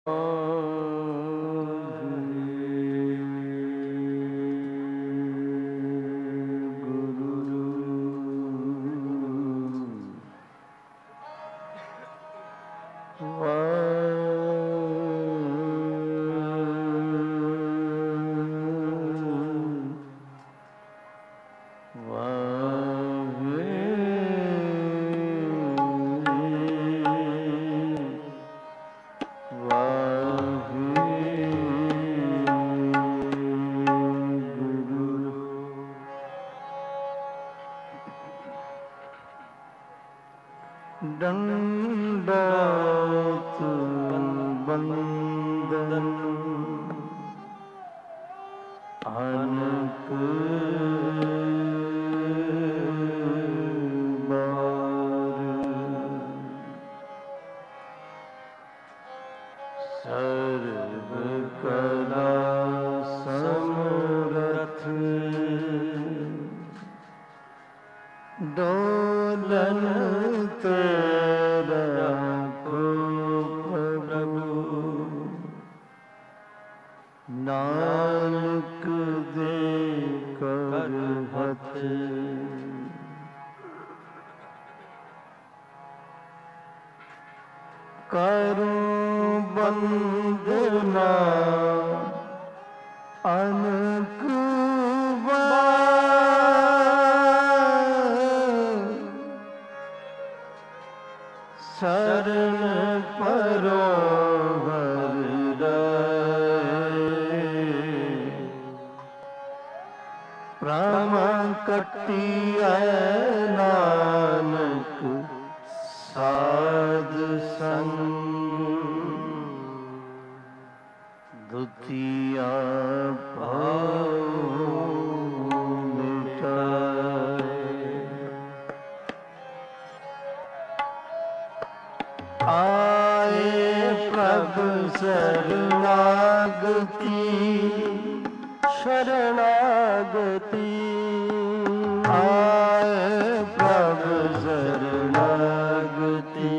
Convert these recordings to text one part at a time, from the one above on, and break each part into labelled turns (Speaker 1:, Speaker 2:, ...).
Speaker 1: दंडवत बंदन अनक बार सर्व कला समरथ डोलन तेरा को प्रभु नानक दे कर हथ करूं बंदना अनक शरण परो प्रमा कटिया नानक साध संग दुतिया भाव मिटाए आए प्रभु शरणागति शरणागति आए प्रभु शरणागति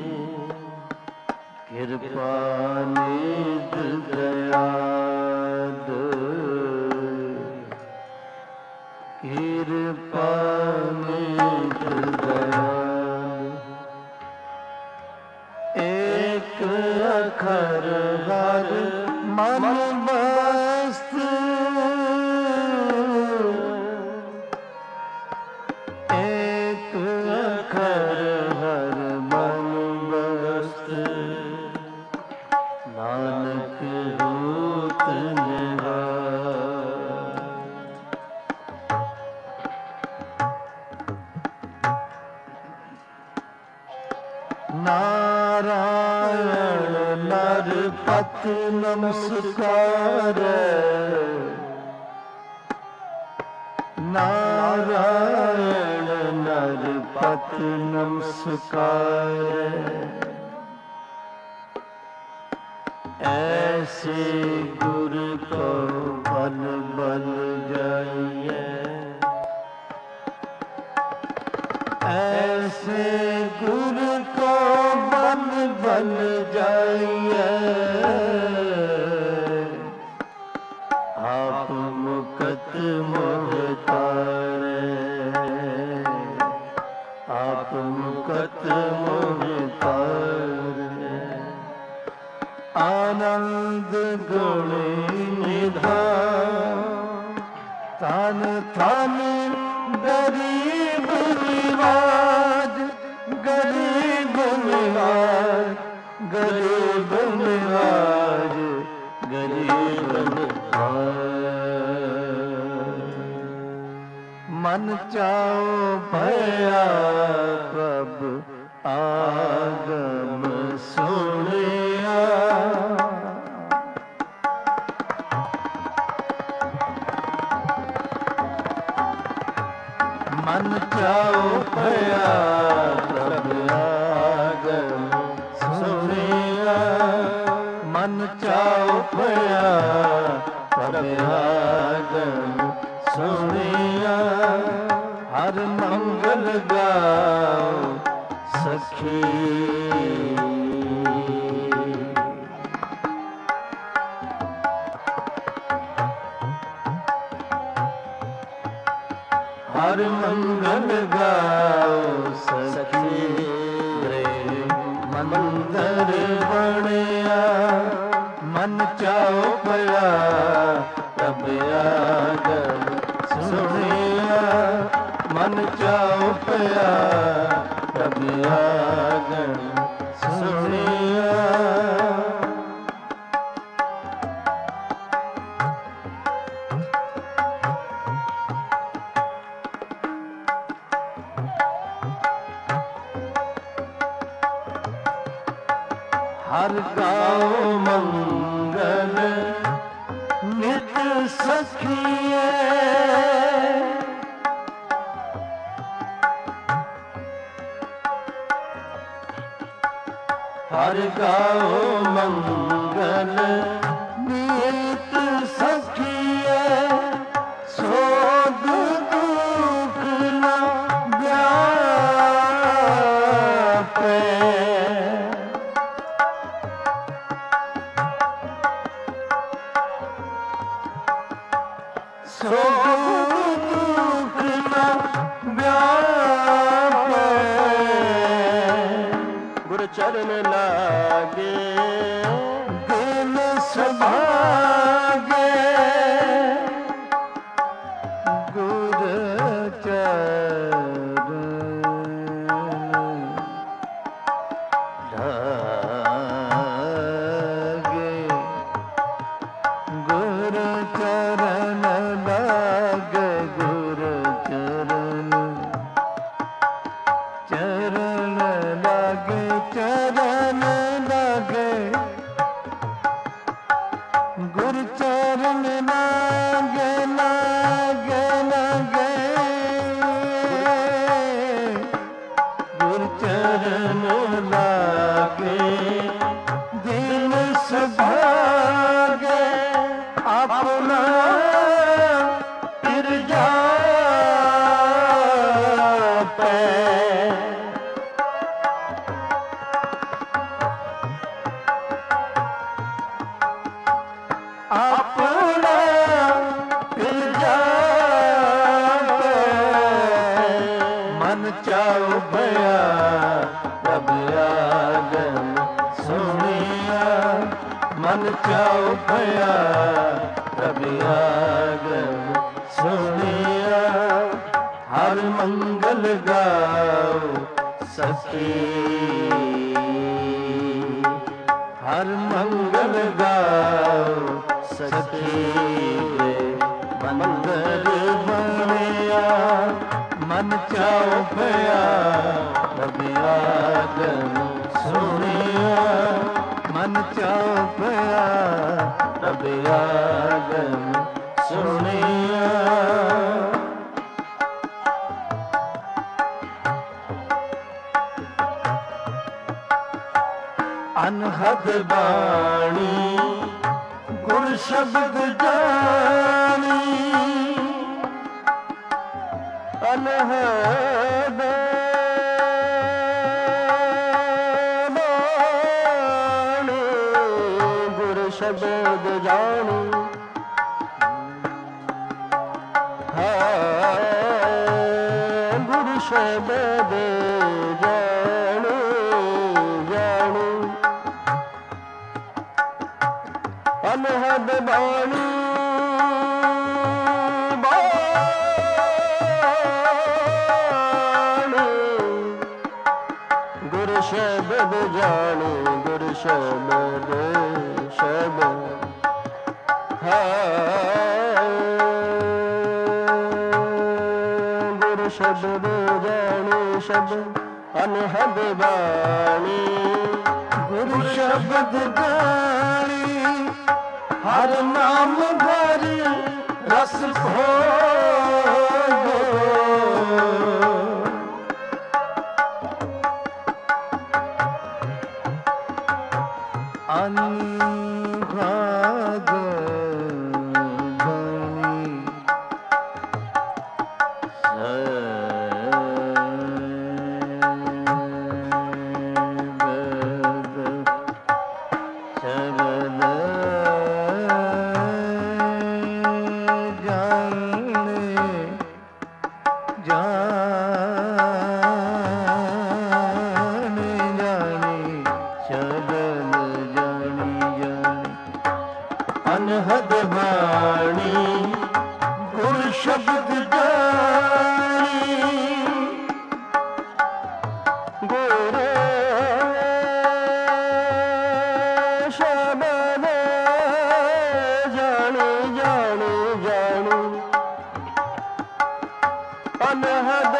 Speaker 1: कृपा निध दयाद कृपा निध दयाद एक अखर हर मन मस्त एक अखर हर मन मस्त नानक होत निहार नारायण नर पत नमस्कार नारायण नर पत नमस्कार ऐसे गुर को बल बल जाइए ऐसे गुर को बल बल जाइए आप मुकत मोहतारे आप मुकत मोहतारे आनंद गुण निधान तन तन गरीब निवाज गरीब निवाज गरीब निवाज गरीब निवाज मन चाओ भया प्रभु आगम सुनिया मन चाओ भया प्रभु आगम सुनिया मन चाओ भया प्रभु आगम सुनिया हर मंगल गाओ सखी ਹਰ ਮੰਗਲ ਗਾਓ ਸਖੀ ਰੇ ਮੰਦਰ ਬਣਿਆ ਮਨ ਚਾਉ ਪਿਆ ਪ੍ਰਭ ਆਗਮ ਸੁਣਿਆ ਮਨ ਚਾਉ ਪਿਆ ਪ੍ਰਭ ਆਗਮ ਸੁਣਿਆ ਹਰ ਗਾਓ ਮੰਗਲ ਨਿਤ ਸਖੀਏ ਹਰ ਗਾਓ ਮੰਗਲ ਨਿਤ ਸਖੀਏ ਸੋਧ ਦੁਖ ਨਾ ਵਿਆਪੇ ਦੁਖ ਨਾ ਵਿਆਪੇ ਗੁਰ ਚਰਨ ਲਾਗੇ ਦਿਲ ਸੁਭਾਗੇ ਗੁਰ ਚਰਨ ਲਾਗੇ ਗੁਰ ਚਰਨ ਲਾਗੇ ਗੁਰ ਚਰਨ ਚਰਨ ਲਾਗੇ ਚਰਨ ਲਾਗੇ ਗੁਰ ਚਰਨ ਲਾਗੇ ਲਾਗੇ ਲਾਗੇ ਗੁਰ ਚਰਨ ਲਾਗੇ ਦਿਲ ਸੁਭਾਗੇ ਆਪਣਾ ਫਿਰ ਜਾਪੈ ਆਪਣਾ ਫਿਰ ਜਾਪੈ ਮਨ ਚਾਉ ਭਇਆ ਪ੍ਰਭ ਆਗਮ ਸੁਣਿਆ ਮਨ ਚਾਉ ਭਇਆ ਪ੍ਰਭ ਆਗਮ ਸੁਣਿਆ ਹਰ ਮੰਗਲ ਗਾਓ ਸਖੀ ਹਰ ਮੰਗਲ ਗਾਓ ਸਖੀ ਰੇ ਮੰਦਰ ਬਣਿਆ ਮਨ ਚਾਉ ਭਇਆ ਪ੍ਰਭ ਆਗਮ ਸੁਣਿਆ ਮਨ ਚਾਉ ਭਇਆ ਪ੍ਰਭ ਆਗਮ ਸੁਣਿਆ ਅਨਹਦ ਬਾਣੀ ਗੁਰ ਸ਼ਬਦ ਜਾਣੀ ਅਨਹਦ ਬਾਣੀ ਗੁਰ ਸ਼ਬਦ ਜਾਣੀ ਗੁਰ ਸ਼ਬਦ ਜਾਣੀ ਜਾਣੀ ਅਨਹਦ ਬਾਣੀ ਗੁਰ ਸ਼ਬਦ ਜਾਣੀ ਗੁਰ ਸ਼ਬਦ ਸ਼ਬਦ ਗੁਰ ਸ਼ਬਦ ਜਾਣੀ ਸ਼ਬਦ ਅਨਹਦ ਬਾਣੀ ਗੁਰ ਸ਼ਬਦ ਜਾਣੀ ਹਰ ਨਾਮ ਘਰ ਰਸ ਭੋਗੋ ਅਨੁਭਾਗ ਬਣੀ ਅਨਹਦ ਬਾਣੀ ਗੁਰ ਸ਼ਬਦ ਜਾਣੀ ਗੁਰ ਸ਼ਬਦ ਜਾਣੀ ਜਾਣੀ ਜਾਣੀ ਅਨਹਦ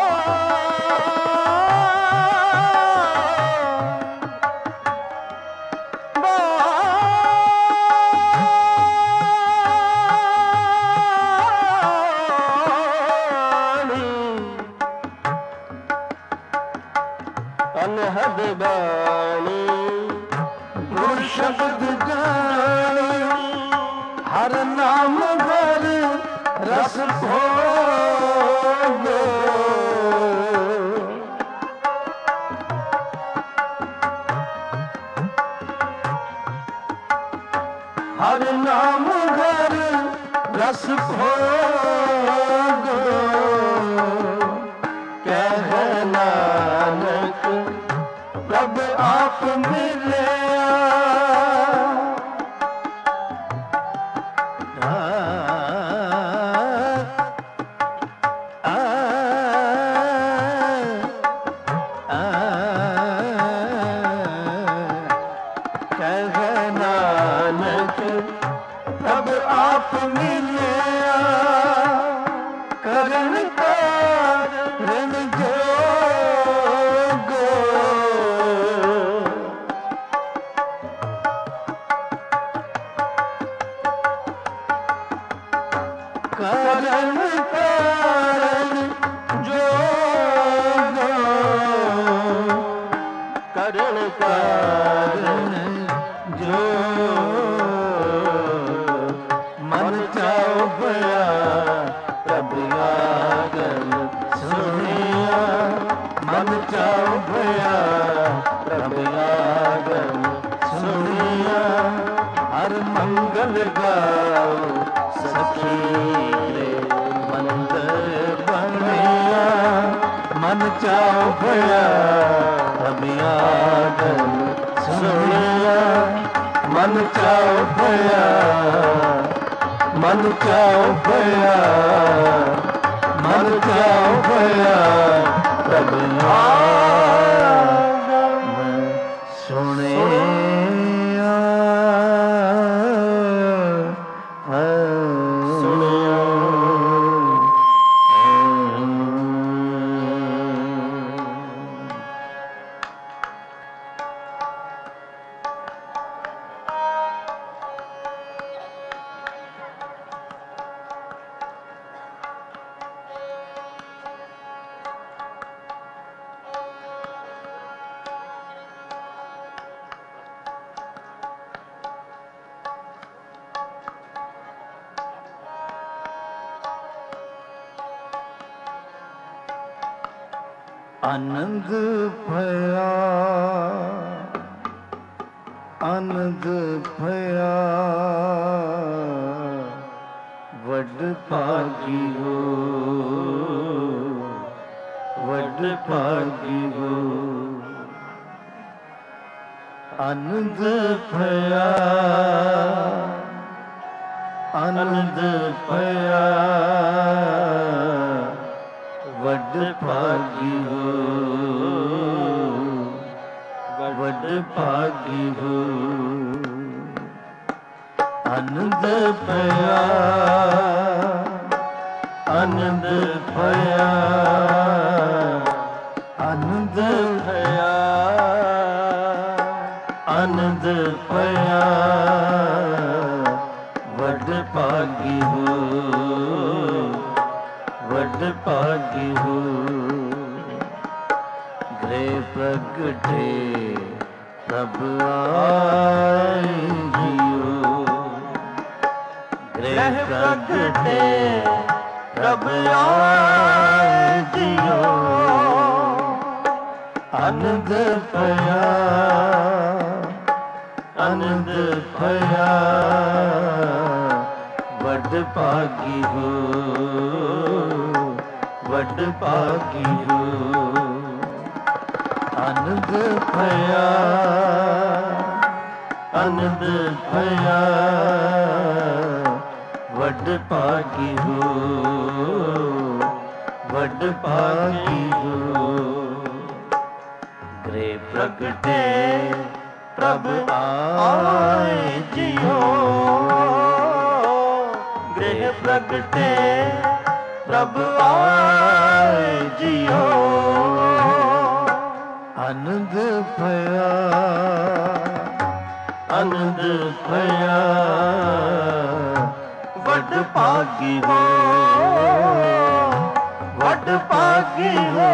Speaker 1: ਅਨਹਦ ਬਾਣੀ ਗੁਰ ਸ਼ਬਦ ਜਾਣੀ ਹਰ ਨਾਮ ਘਰ ਰਸ ਭੋਗ ਹਰ ਨਾਮ ਘਰ ਰਸ ਭੋਗ ਕਹਿ ਨਾਨਕ ਪ੍ਰਭ ਆਪ ਮਿਲਿਆ ਕਹਿ ਨਾਨਕ ਪ੍ਰਭ ਆਪ ਮਿਲਿਆ ਕਰਨ ਕਾਰਨ ਜੋਗ ਕਰਨ ਕਾਰਨ ਜੋਗ ਕਰਨ ਕਾਰਨ ਜੋਗ ਮਨ ਚਾਉ ਭਇਆ ਪ੍ਰਭ ਆਗਨ ਸੁਣਿਆ ਮਨ ਚਾਉ ਭਇਆ ਪ੍ਰਭ ਆਗਨ ਸੁਣਿਆ ਹਰ ਮੰਗਲ ਗਾਓ ਸਖੀ ਰੇ ਮੰਦਰ ਬਣਿਆ ਮਨ ਚਾਉ ਭਇਆ ਪ੍ਰਭ ਆਗਨ ਸੁਣਿਆ ਮਨ ਚਾਉ ਭਇਆ ਮਨ ਚਾਉ ਭਇਆ ਮਨ ਚਾਉ ਭਇਆ ਪ੍ਰਭ ਆਗਨ ਸੁਣਿਆ ਆਨੰਦ ਭਇਆ ਆਨੰਦ ਭਇਆ ਵੱਡ ਭਾਗੀ ਹੋ ਵੱਡ ਭਾਗੀ ਹੋ ਆਨੰਦ ਭਇਆ ਆਨੰਦ ਭਇਆ ਵੱਡ ਭਾਗੀ ਹੋ ਵੱਡ ਭਾਗੀ ਹੋ ਆਨੰਦ ਭਇਆ ਆਨੰਦ ਭਇਆ ਆਨੰਦ ਭਇਆ ਆਨੰਦ ਭਇਆ ਵੱਡ ਭਾਗੀ ਹੋ ਵੱਡ ਭਾਗੀ ਹੋ ਗ੍ਰਹਿ ਪ੍ਰਗਟੇ ਪ੍ਰਭ ਆਏ ਜੀਓ ਗ੍ਰਹਿ ਪ੍ਰਗਟੇ ਪ੍ਰਭ ਆਏ ਜੀਓ ਆਨੰਦ ਭਇਆ ਆਨੰਦ ਭਇਆ ਵੱਡ ਭਾਗੀ ਹੋ ਵੱਡ ਭਾਗੀ ਹੋ ਆਨੰਦ ਭਇਆ ਅਨੰਦ ਭਇਆ ਵੱਡ ਭਾਗੀ ਹੋ, ਵੱਡ ਭਾਗੀ ਹੋ। ਗ੍ਰਹਿ ਪ੍ਰਗਟੇ ਪ੍ਰਭ ਆਏ ਜਿਉ, ਗ੍ਰਹਿ ਪ੍ਰਗਟੇ ਪ੍ਰਭ ਆਏ ਜਿਉ। ਆਨੰਦ ਭਇਆ, ਆਨੰਦ ਭਇਆ ਵੱਡ ਭਾਗੀ ਹੋ, ਵੱਡ ਭਾਗੀ ਹੋ।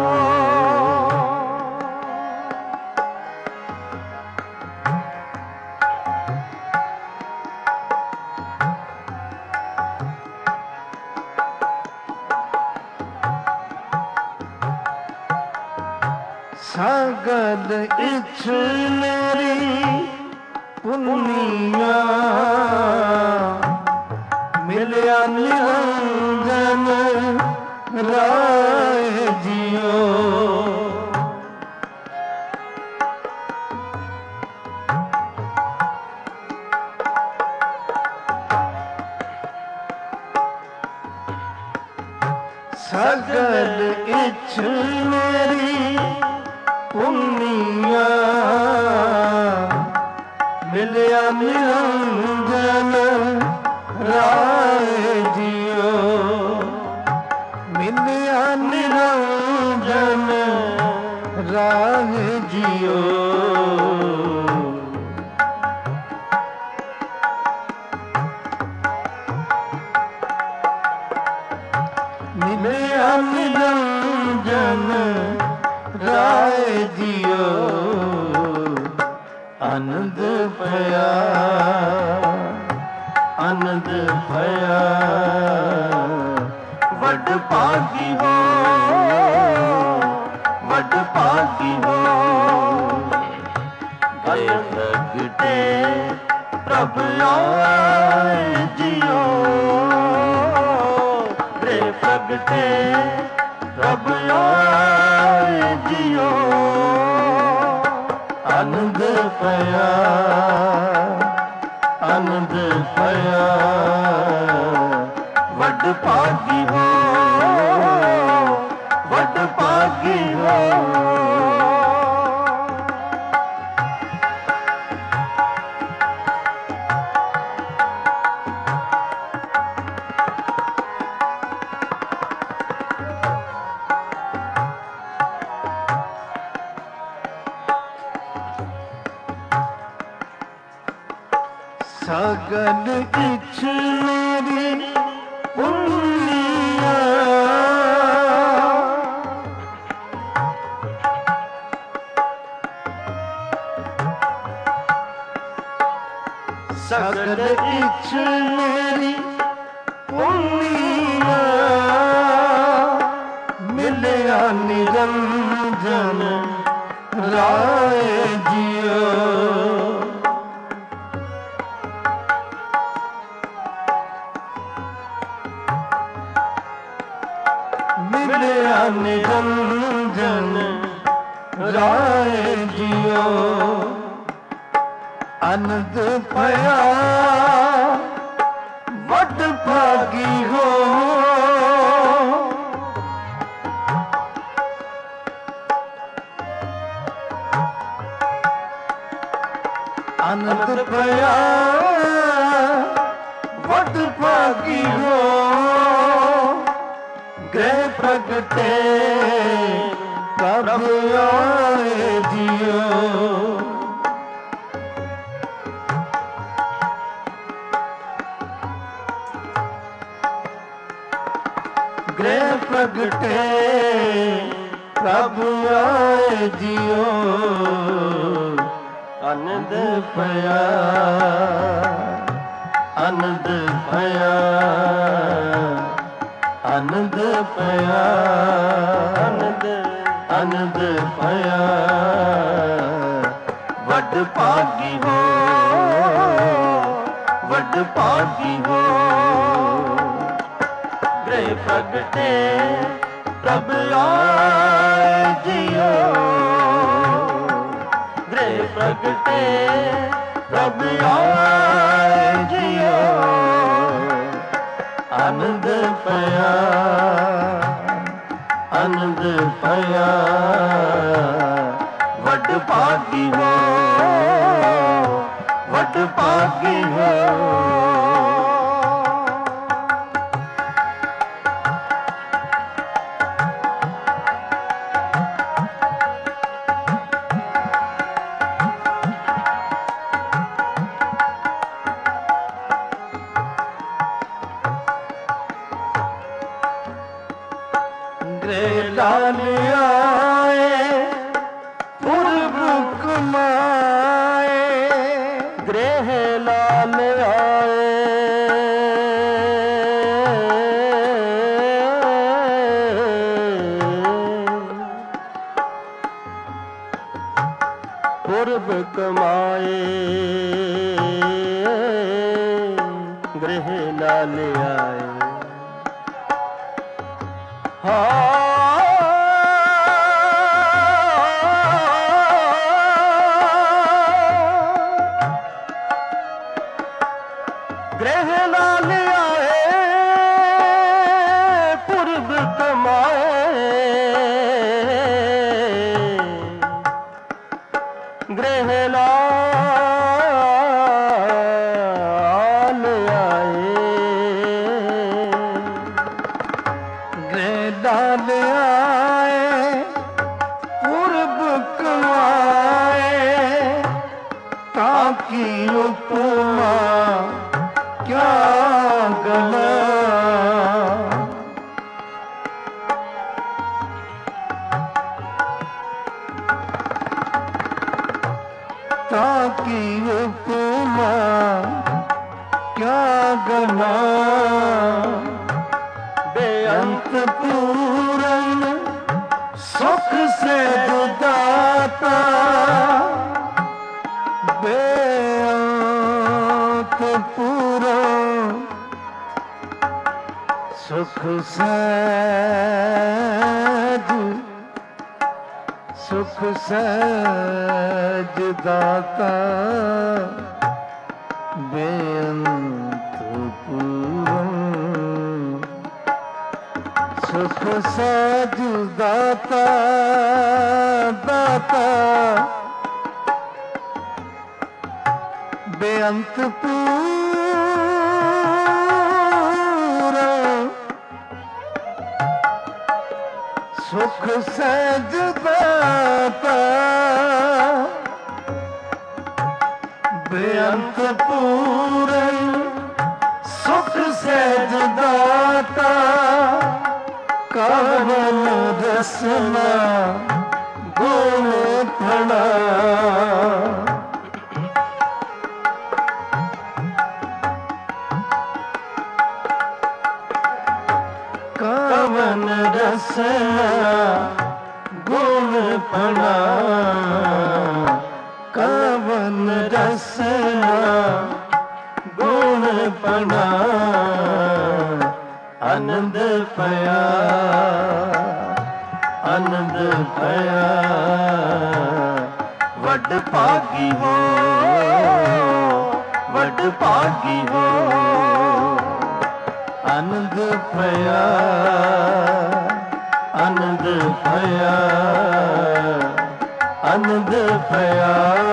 Speaker 1: ਸਗਲ ਇਛ ਮੇਰੀ ਪੁੰਨੀਆ, ਮਿਲਿਆ ਨਿਰੰਜਨ ਰਾਏ ਜਿਉ। ਸਗਲ ਇਛ ਮੇਰੀ ਪੁੰਨੀਆ, ਮਿਲਿਆ ਨਿਰੰਜਨ ਰਾਏ ਜਿਉ। ਮਿਲਿਆ ਨਿਰੰਜਨ ਰਾਏ ਜਿਉ। ਮਿਲਿਆ ਨਿਰੰਜਨ ਰਾਏ ਜਿਉ। ਆਨੰਦ ਭਇਆ, ਆਨੰਦ ਭਇਆ ਵੱਡ ਭਾਗੀ ਹੋ, ਵੱਡ ਭਾਗੀ ਹੋ। ਗ੍ਰਹਿ ਪ੍ਰਗਟੇ ਪ੍ਰਭ ਆਏ ਜਿਉ, ਗ੍ਰਹਿ ਪ੍ਰਗਟੇ ਪ੍ਰਭ ਆਏ ਜਿਉ। ਆਨੰਦ ਭਇਆ, ਆਨੰਦ ਭਇਆ ਵੱਡ ਭਾਗੀ ਹੋ, ਵੱਡ ਭਾਗੀ ਹੋ। ਸਗਲ ਇਛ ਮੇਰੀ ਪੁੰਨੀਆ, ਸਗਲ ਇਛ ਮੇਰੀ ਪੁੰਨੀਆ, ਮਿਲਿਆ ਨਿਰੰਜਨ ਰਾਏ ਜਿਉ। ਮਿਲਿਆ ਨਿਰੰਜਨ ਰਾਏ ਜਿਉ। ਆਨੰਦ ਭਇਆ ਵੱਡ ਭਾਗੀ ਹੋ, ਆਨੰਦ ਭਇਆ ਵੱਡ ਭਾਗੀ ਹੋ। ਗ੍ਰਹਿ ਪ੍ਰਗਟੇ ਪ੍ਰਭ ਆਏ ਜਿਉ। ਗ੍ਰਹਿ ਪ੍ਰਗਟੇ ਪ੍ਰਭ ਆਏ ਜਿਉ। ਆਨੰਦ ਭਇਆ, ਆਨੰਦ ਭਇਆ, ਆਨੰਦ ਭਇਆ, ਆਨੰਦ, ਆਨੰਦ ਭਇਆ ਵੱਡ ਭਾਗੀ ਹੋ, ਵੱਡ ਭਾਗੀ ਹੋ। ਗ੍ਰਹਿ ਪ੍ਰਗਟੇ ਪ੍ਰਭ ਆਏ ਜਿਉ, ਗ੍ਰਹਿ ਪ੍ਰਗਟੇ प्रभु आए जियो आनंद पया आनंद पया वड भागी हो वड भागी हो लाल आए पूर्व कमाए गृह लाल आए पूर्व कमाए गृह लाल आए गृह लाल आए पूर्व कमाए गृह लाल आए गृह लाल आए पूर्व कमाए ताकि उपमा क्या गला ताकि उपमा क्या गला बेअंत पूरन सुख से जुदाता बेअंत पूरन सुख सहज दाता बेअंत पूरन सुख सहज दाता दाता बेअंत सुख सहज दाता बेअंत पूरन सुख सहज दाता कवन रसना गुण फड़ा कवन रसना गुण फड़ा कवन रसना गुण फड़ा आनंद पया आनंद पया वड भागी हो वड भागी हो आनंद पया आनंद पया आनंद पया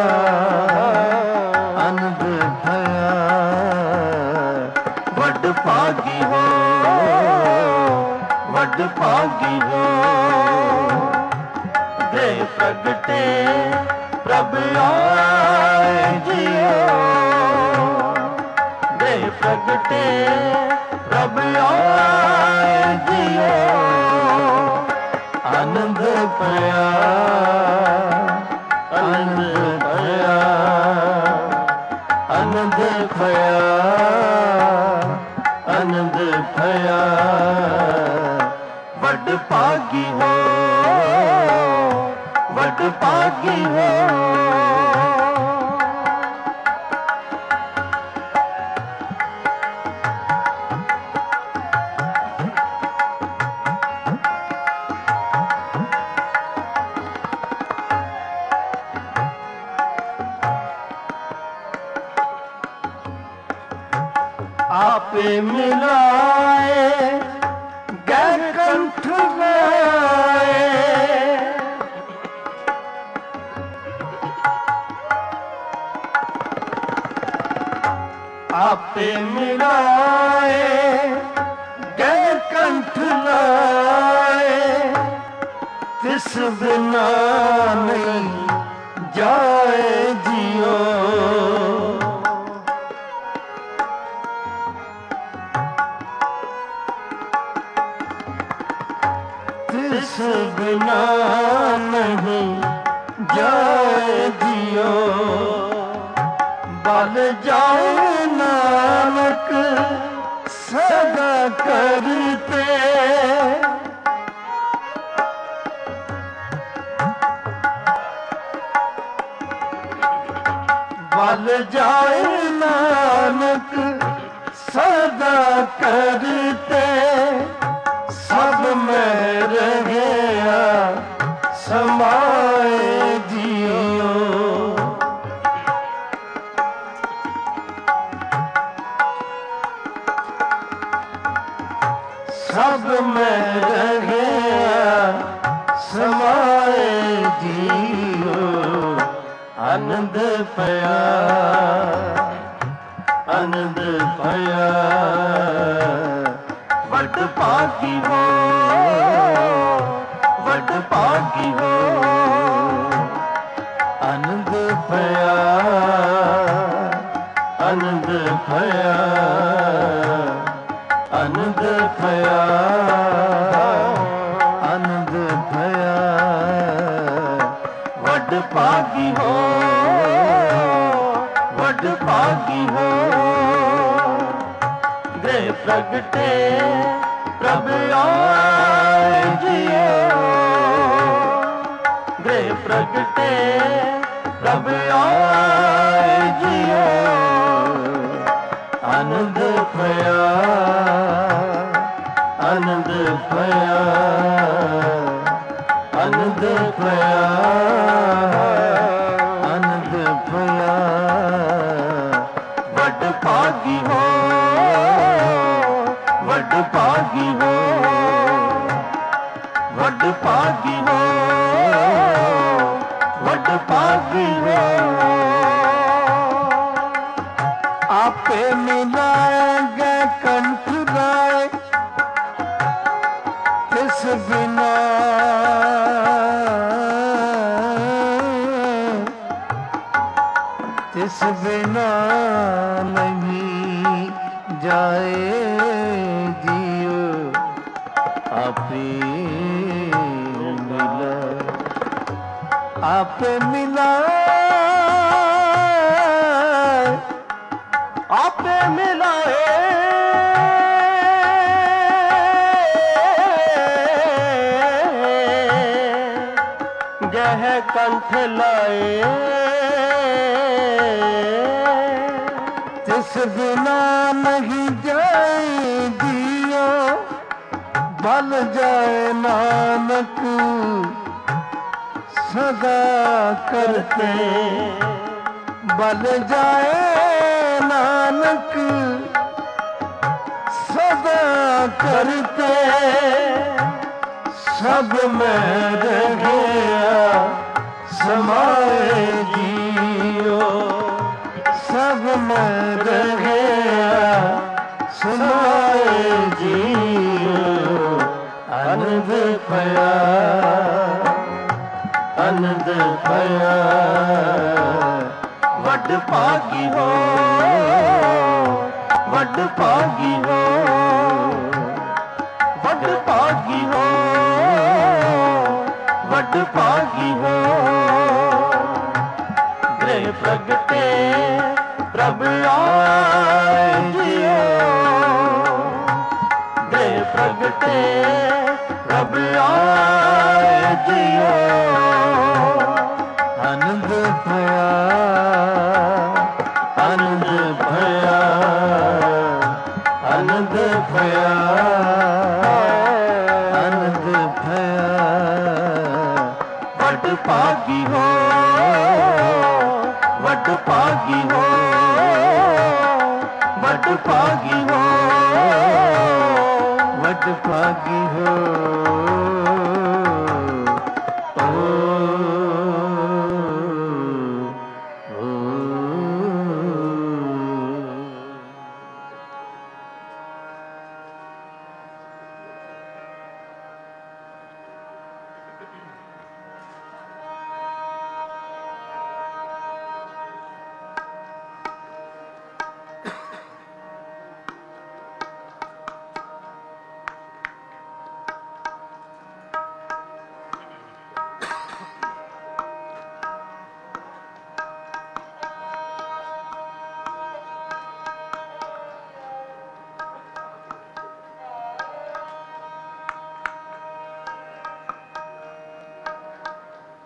Speaker 1: आनंद पया वड भागी हो वड भागी हो गृह प्रगटे प्रभु आए जियो गृह प्रगटे प्रभु आए जियो आनंद पया आनंद पया आनंद पया आनंद पया वड भागी हो वड भागी हो आपे मिलाए गए कंठ गए, आपे मिलाए गए कंठ लाए, तिस बिना नहीं जाए जियो। तिस बिना नहीं जाए जियो, बल जाए नानक सदा करते। बल जाए नानक सदा करते, सब में रहिया समाए जियो। सब में रहिया समाए जियो। आनंद पया, आनंद पया, वड भागी हो, वड भागी हो। आनंद पया, आनंद पया, आनंद पया, आनंद पया, वड भागी हो, वड भागी हो। गृह प्रगटे प्रभ आए जियो, गृह प्रगटे प्रभ आए जियो। आनंद पया, आनंद पया, आनंद पया, आनंद पया, वड भागी हो, वड भागी हो, वड भागी हो, वड भागी हो। आपे मिलाएंगे कंठ गाए, तिस बिना तिस बिना नहीं जाए जियो। आपे मिला, आपे मिला, आपे मिलाए गह कंठ लाए, तिस बिना नहीं जाए जियो। बल जाए नानक सदा करते, बल जाए नानक सदा करते। सब में रहिया समाए जियो, सब में रहिया समाए जियो। आनंद पया, आनंद पया, वड भागी हो, वड भागी हो, वड भागी हो, वड भागी हो। गृह प्रगटे प्रभ आए जियो, गृह प्रगटे प्रभ आए जियो। आनंद पया, आनंद पया, आनंद पया, आनंद पया, वड भागी हो, वड भागी हो, वड भागी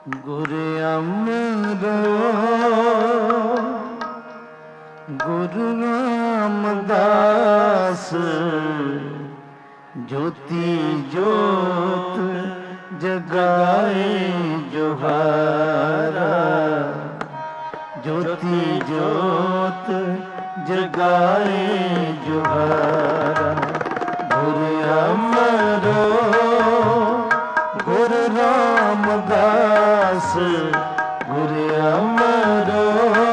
Speaker 1: गुर अमरो गुरु रामदास ज्योति ज्योत जगाए जोहारा ज्योति ज्योत जगाए जोहारा गुर अमरो गुरु रामदास गुर अमरो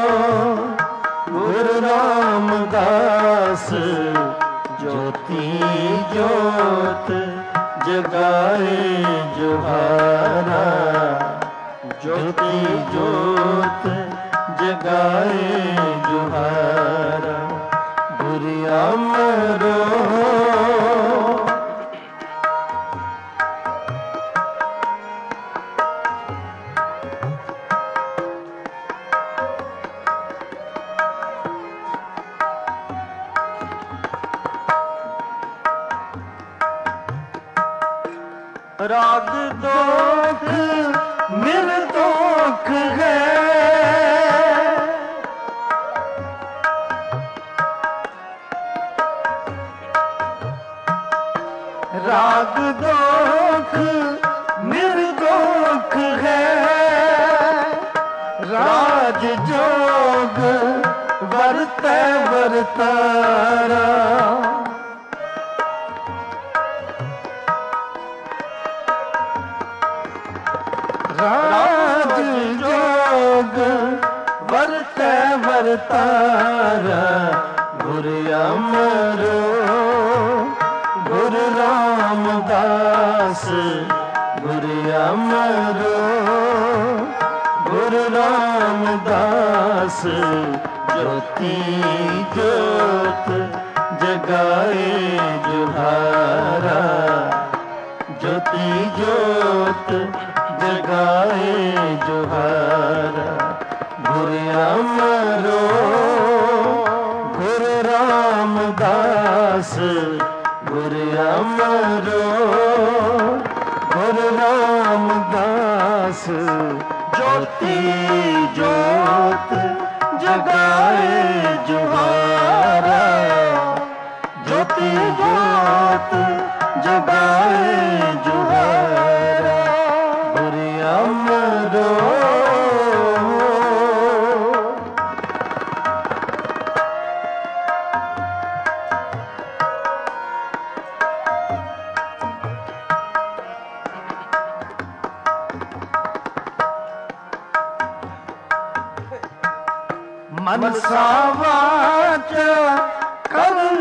Speaker 1: गुरु रामदास ज्योति ज्योत जगाए जोहारा ज्योति ज्योत जगाए जोहारा गुर अमरो राग दोख मिल दोख है राग दोख मिल दोख है राज जोग वर्तै वर्तारा राज जोग वर्तै वर्तारा गुर अमरो गुर रामदास गुर अमरो गुर रामदास ज्योति ज्योत जगाए जोहारा ज्योति ज्योत जगाए जोहारा गुर अमरो गुर रामदास गुर अमरो गुर रामदास ज्योति ज्योत जगाए जोहारा ज्योति ज्योत जगाए जोहारा गुर अमरो मनसा वाचा कर्म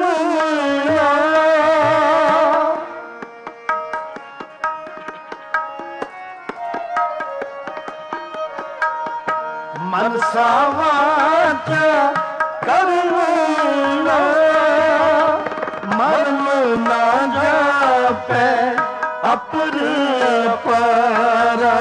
Speaker 1: मनसा वाचा कर्म मर्म ना जापै अपर पारा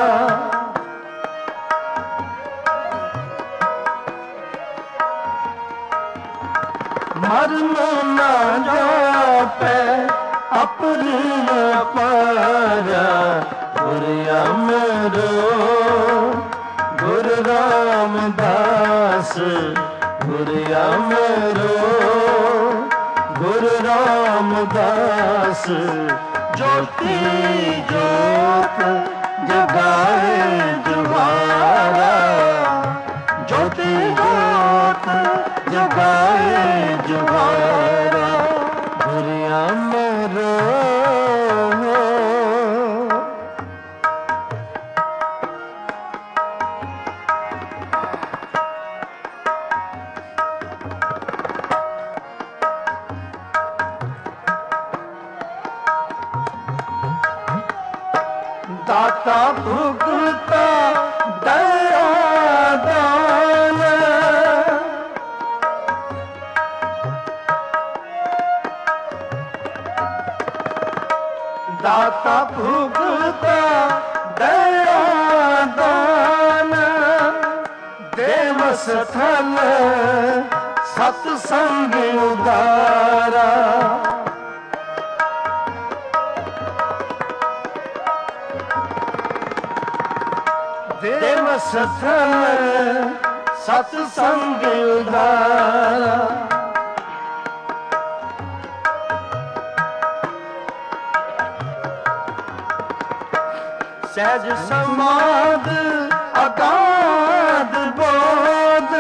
Speaker 1: मर्म ना जापै अपर पारा गुर अमरो गुर रामदास गुर अमरो गुर रामदास ज्योति ज्योत जगाए जोहारा ज्योति ज्योत जगाए जोहारा गुर अमरो दाता भुगता दया दान दाता भुगता दया दान देव स्थल सत्संग उदारा ਦੇਵ ਸਥਲ ਸਤ ਸੰਗ ਉਧਾਰਾ। ਸਹਿਜ ਸਮਾਦ ਅਗਾਧ ਬੋਧ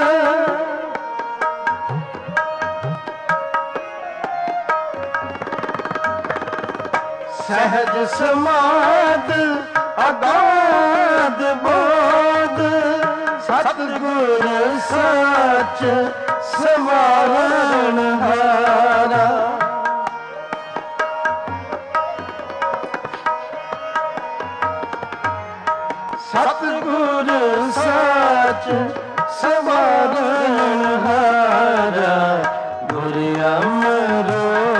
Speaker 1: ਸਹਿਜ ਸਮਾਦ ਅਗਾਧ ਬੋਧ ਸਤਿਗੁਰ ਸੱਚ ਸਵਾਰਨ ਹਾਰਾ। ਸਤਿਗੁਰ ਸੱਚ ਸਵਾਰਨ ਹਾਰਾ। ਗੁਰ ਅਮਰੋ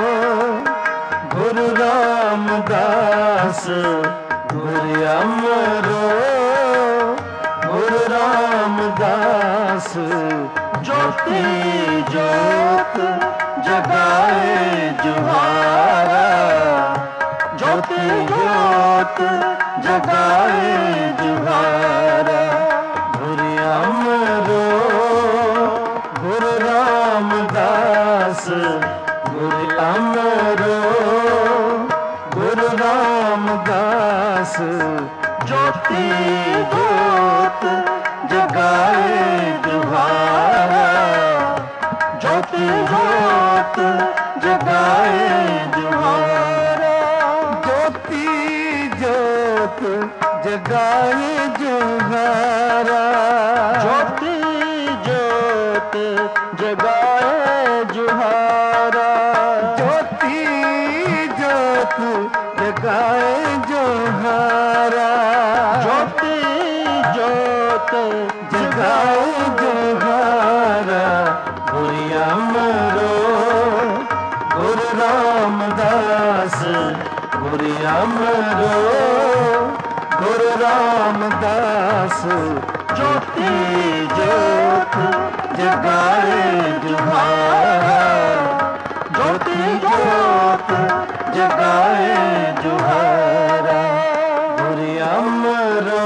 Speaker 1: ਗੁਰੂ ਰਾਮਦਾਸ ਗੁਰ ਅਮਰੋ ਗੁਰੂ ਰਾਮਦਾਸ। ਜੋਤੀ ਜੋਤ ਜਗਾਏ ਜੁਹਾਰਾ। ਜੋਤੀ ਜੋਤ ਜਗਾਏ ਜੁਹਾਰਾ। ਗੁਰ ਅਮਰੋ ਗੁਰੂ ਰਾਮਦਾਸ ਗੁਰ ਅਮਰੋ ਗੁਰੂ ਰਾਮਦਾਸ। ਜੋਤੀ ਜੋਤ ਜਗਾਏ ਜੁਹਾਰਾ। ਜੋਤੀ ਜੋਤ ਜਗਾਏ ਜੁਹਾਰਾ। ਜੋਤੀ ਜੋਤ ਜਗਾਏ ਜੁਹਾਰਾ। ਜੋਤੀ ਜੋਤ ਜਗਾਏ ਜੁਹਾਰਾ। ਜੋਤੀ ਜੋਤ ਜਗਾਏ ਜੁਹਾਰਾ। ਜੋਤੀ ਜੋਤ ਜਗਾਏ ਜੁਹਾਰਾ। ਗੁਰ ਅਮਰੋ ਗੁਰੂ ਰਾਮਦਾਸ ਗੁਰ ਅਮਰੋ ਗੁਰੂ ਰਾਮਦਾਸ। ਜੋਤੀ ਜੋਤ ਜਗਾਏ ਜੁਹਾਰਾ। ਜੋਤੀ ਜੋਤ ਜਗਾਏ ਜੁਹਾਰਾ। ਗੁਰ ਅਮਰੋ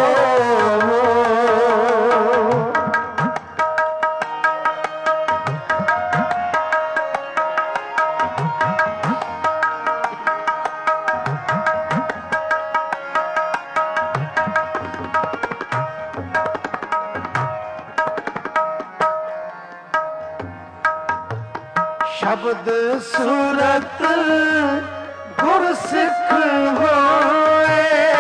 Speaker 1: ਸ਼ਬਦ ਸੂਰਤ ਗੁਰ ਸਿੱਖ ਹੋਏ।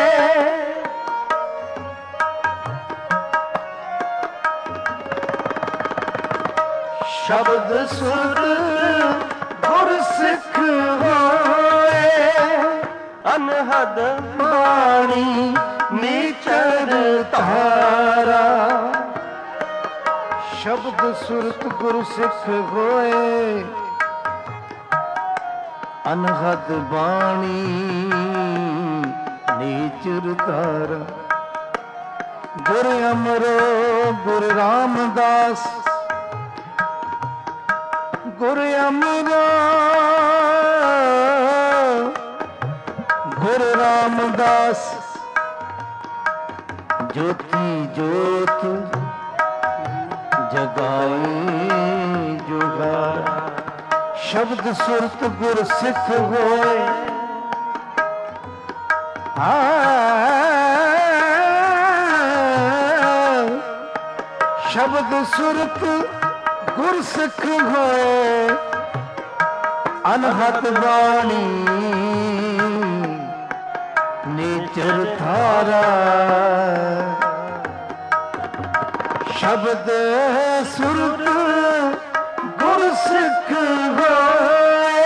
Speaker 1: ਸ਼ਬਦ ਸੂਰਤ ਗੁਰ ਸਿੱਖ ਹੋਏ। ਅਨਹਦ ਬਾਣੀ ਨੀਚਰ ਧਾਰਾ। ਸ਼ਬਦ ਸੁਰਤ ਗੁਰ ਸਿੱਖ ਹੋਏ। ਅਨਹਦ ਬਾਣੀ ਨੀਚਰ ਧਾਰਾ। ਗੁਰ ਅਮਰੋ ਗੁਰ ਰਾਮਦਾਸ ਗੁਰ ਅਮਰੋ ਗੁਰ ਰਾਮਦਾਸ। ਜੋਤੀ ਜੋਤ ਜਗਾਏ ਜੁਹਾਰਾ। ਸ਼ਬਦ ਸੁਰਤ ਗੁਰ ਸਿੱਖ ਹੋਏ। ਸ਼ਬਦ ਸੁਰਤ ਗੁਰ ਸਿੱਖ ਹੋਏ। ਅਨਹਦ ਬਾਣੀ ਨੀਚਰ ਧਾਰਾ। ਸ਼ਬਦ ਸੁਰਤ ਗੁਰ ਸਿੱਖ ਹੋਏ।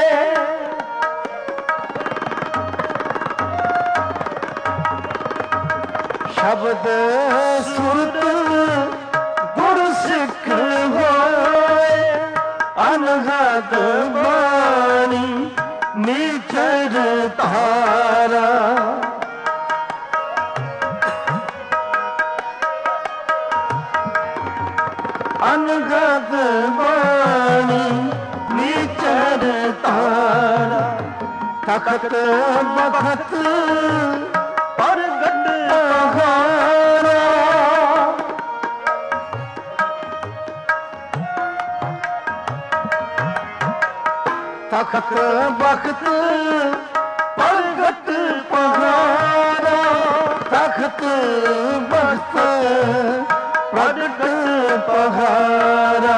Speaker 1: ਸ਼ਬਦ ਸੁਰਤ ਗੁਰ ਸਿੱਖ ਹੋਏ। ਅਨਹਦ ਬਾਣੀ ਨੀਚਰ ਧਾਰਾ। ਅਨਹਦ ਬਾਣੀ ਨੀਚਰ ਧਾਰਾ। ਤਖਤ ਬਖਤ ਪ੍ਰਗਟ ਹਾਰਾ। ਤਖਤ ਬਖਤ ਪ੍ਰਗਟ ਪਹਾੜਾ, ਤਖਤ ਬਖਤ ਪ੍ਰਗਟ ਪਹਾੜਾ।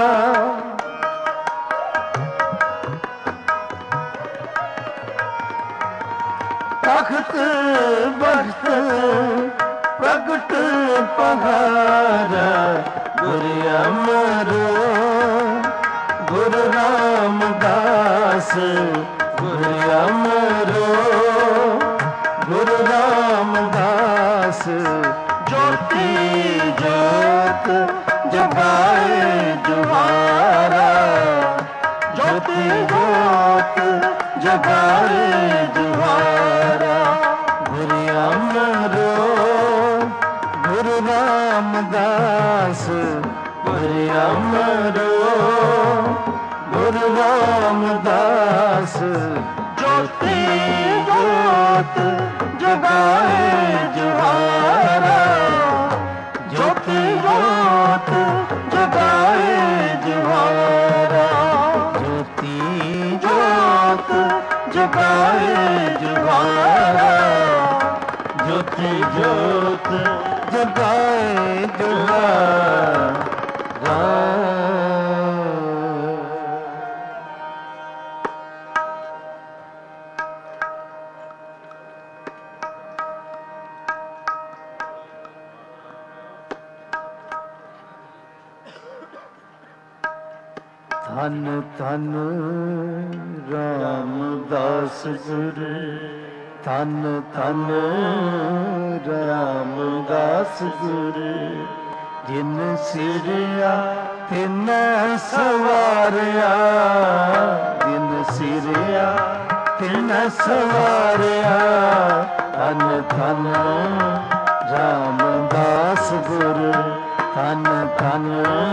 Speaker 1: ਤਖਤ ਬਖਤ ਪ੍ਰਗਟ ਪਹਾੜਾ, ਗੁਰੂ ਅਮਰੋ ਗੁਰੂ ਰਾਮਦਾਸ, ਗੁਰੂ ਅਮਰੋ ਗੁਰੂ ਰਾਮਦਾਸ। ਜੋਤੀ ਜੋਤ ਜਗਾਏ ਜੁਹਾਰਾ, ਜੋਤੀ ਜੋਤ ਜਗਾਏ ਜੁਹਾਰਾ। ਗੁਰੂ ਅਮਰੋ ਗੁਰੂ ਰਾਮਦਾਸ, ਗੁਰੂ ਅਮਰੋ ਗੁਰੂ ਰਾਮਦਾਸ। ਜੋਤੀ ਜੋਤ ਜਗਾਏ ਜੁਹਾਰਾ, ਜੋਤੀ ਜੋਤ ਜਗਾਏ ਜੁਹਾਰਾ। ਜੋਤੀ ਜੋਤ ਜਗਾਏ ਜੁਹਾਰਾ, ਜੋਤੀ ਜੋਤ ਜਗਾਏ ਜੁਹਾਰਾ। ਧੰਨ ਧੰਨ ਰਾਮਦਾਸ ਗੁਰੂ, ਧੰਨ ਧੰਨ ਰਾਮਦਾਸ ਗੁਰੂ। ਜਿਨ ਸਿਰਿਆ ਤਿਨ ਸਵਾਰਿਆ, ਜਿਨ ਸਿਰਿਆ ਤਿਨ ਸਵਾਰਿਆ। ਧੰਨ ਧੰਨ ਰਾਮਦਾਸ ਗੁਰੂ, ਧੰਨ ਧੰਨ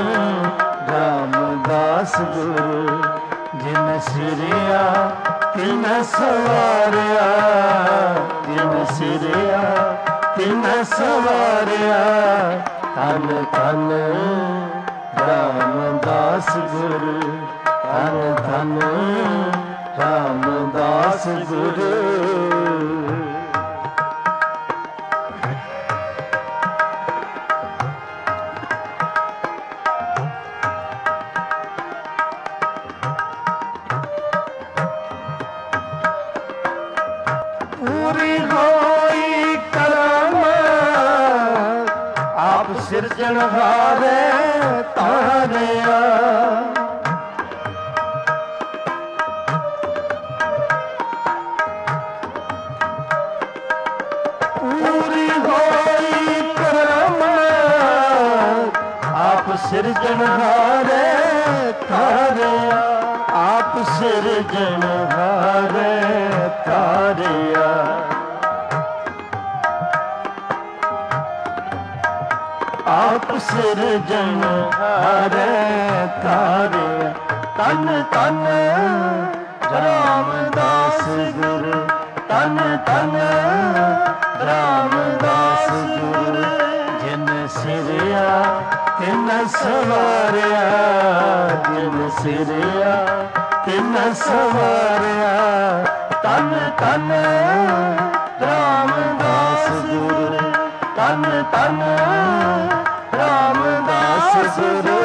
Speaker 1: ਰਾਮਦਾਸ ਗੁਰੂ। ਜਿਨ ਸਿਰਿਆ ਤਿਨ ਸਵਾਰਿਆ, ਜਿਨ ਸਿਰਿਆ ਤਿਨ ਸਵਾਰਿਆ। ਧੰਨ ਧੰਨ ਰਾਮਦਾਸ ਗੁਰੂ, ਧੰਨ ਧੰਨ ਰਾਮਦਾਸ ਗੁਰੂ। ਪੂਰੀ ਹੋਈ ਕਰਾਮਾਤ ਆਪ ਸਿਰਜਣਹਾਰੇ ਤਾਰਿਆ। ਪੂਰੀ ਹੋਈ ਕਰਾਮਾਤ ਆਪ ਸਿਰਜਣਹਾਰੇ ਤਾਰਿਆ, ਆਪ ਸਿਰਜਣਹਾਰੇ ਤਾਰਿਆ। ਆਪ ਸਿਰਜਣਹਾਰੇ ਤਾਰਿਆ। ਧੰਨ ਧੰਨ ਰਾਮਦਾਸ ਗੁਰੂ, ਧੰਨ ਧੰਨ ਰਾਮਦਾਸ ਗੁਰੂ। ਜਿਨ ਸਿਰਿਆ ਤਿਨ ਸਵਾਰਿਆ, ਜਿਨ ਸਿਰਿਆ ਤਿਨ ਸਵਾਰਿਆ। ਧੰਨ ਧੰਨ ਰਾਮਦਾਸ ਗੁਰੂ, ਧੰਨ ਧੰਨ ਰਾਮਦਾਸ ਗੁਰੂ।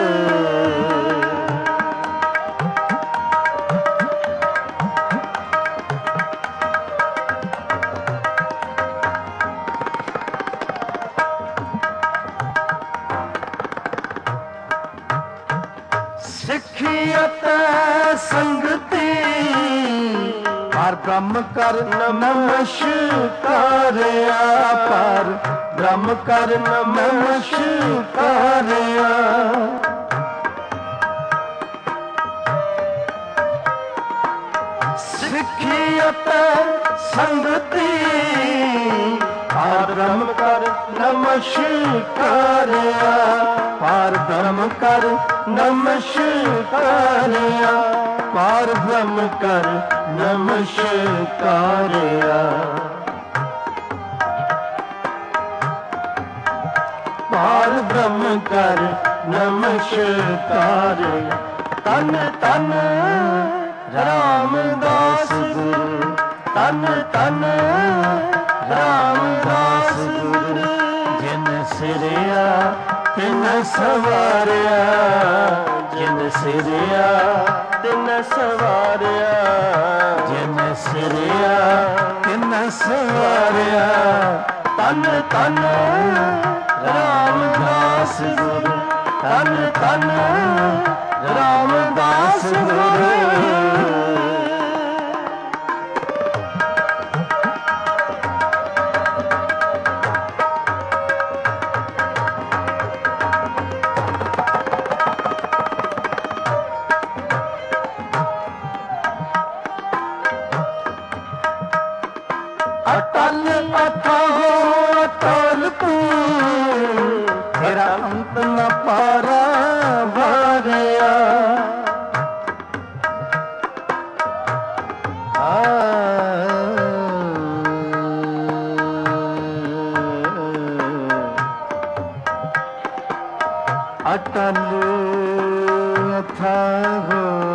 Speaker 1: ਸਿੱਖੀ ਅਤੇ ਸੰਗਤੀ ਪਰ ਬ੍ਰਹਮ ਕਰ ਨਮਸਕਾਰਿਆ, ਪਰ ਬ੍ਰਹਮ ਕਰ ਨਮਸਕਾਰਿਆ। ਸਿੱਖੀ ਅਤੇ ਸੰਗਤੀ ਪਰ ਬ੍ਰਹਮ ਕਰ ਨਮਸਕਾਰਿਆ, ਪਰ ਬ੍ਰਹਮ ਕਰ ਨਮਸਕਾਰਿਆ। ਪਰ ਬ੍ਰਹਮ ਕਰ ਨਮਸਕਾਰਿਆ। ਪਰ ਬ੍ਰਹਮ ਕਰ ਨਮਸਕਾਰਿਆ। ਧੰਨ ਧੰਨ ਰਾਮਦਾਸ ਗੁਰੂ ਤਨ ਤਨ ਰਾਮਦਾਸ ਗੁਰੂ ਜਿਨ ਸਿਰਿਆ ਤਿਨ ਸਵਾਰਿਆ ਜਿਨ ਸਿਰਿਆ ਤਿਨ ਸਵਾਰਿਆ ਜਿਨ ਸਿਰਿਆ ਤਿਨ ਸਵਾਰਿਆ ਤਨ ਤਨ ਰਾਮਦਾਸ ਗੁਰੂ ਤਨ ਤਨ ਰਾਮਦਾਸ ਗੁਰੂ ਅਟਲ ਅਥਾਹ ਅਟਲ ਤੂੰ ਤੇਰਾ ਅੰਤ ਨ ਪਾਰਾ ਵਾਰਿਆ ਅਟਲ ਅਥਾਹ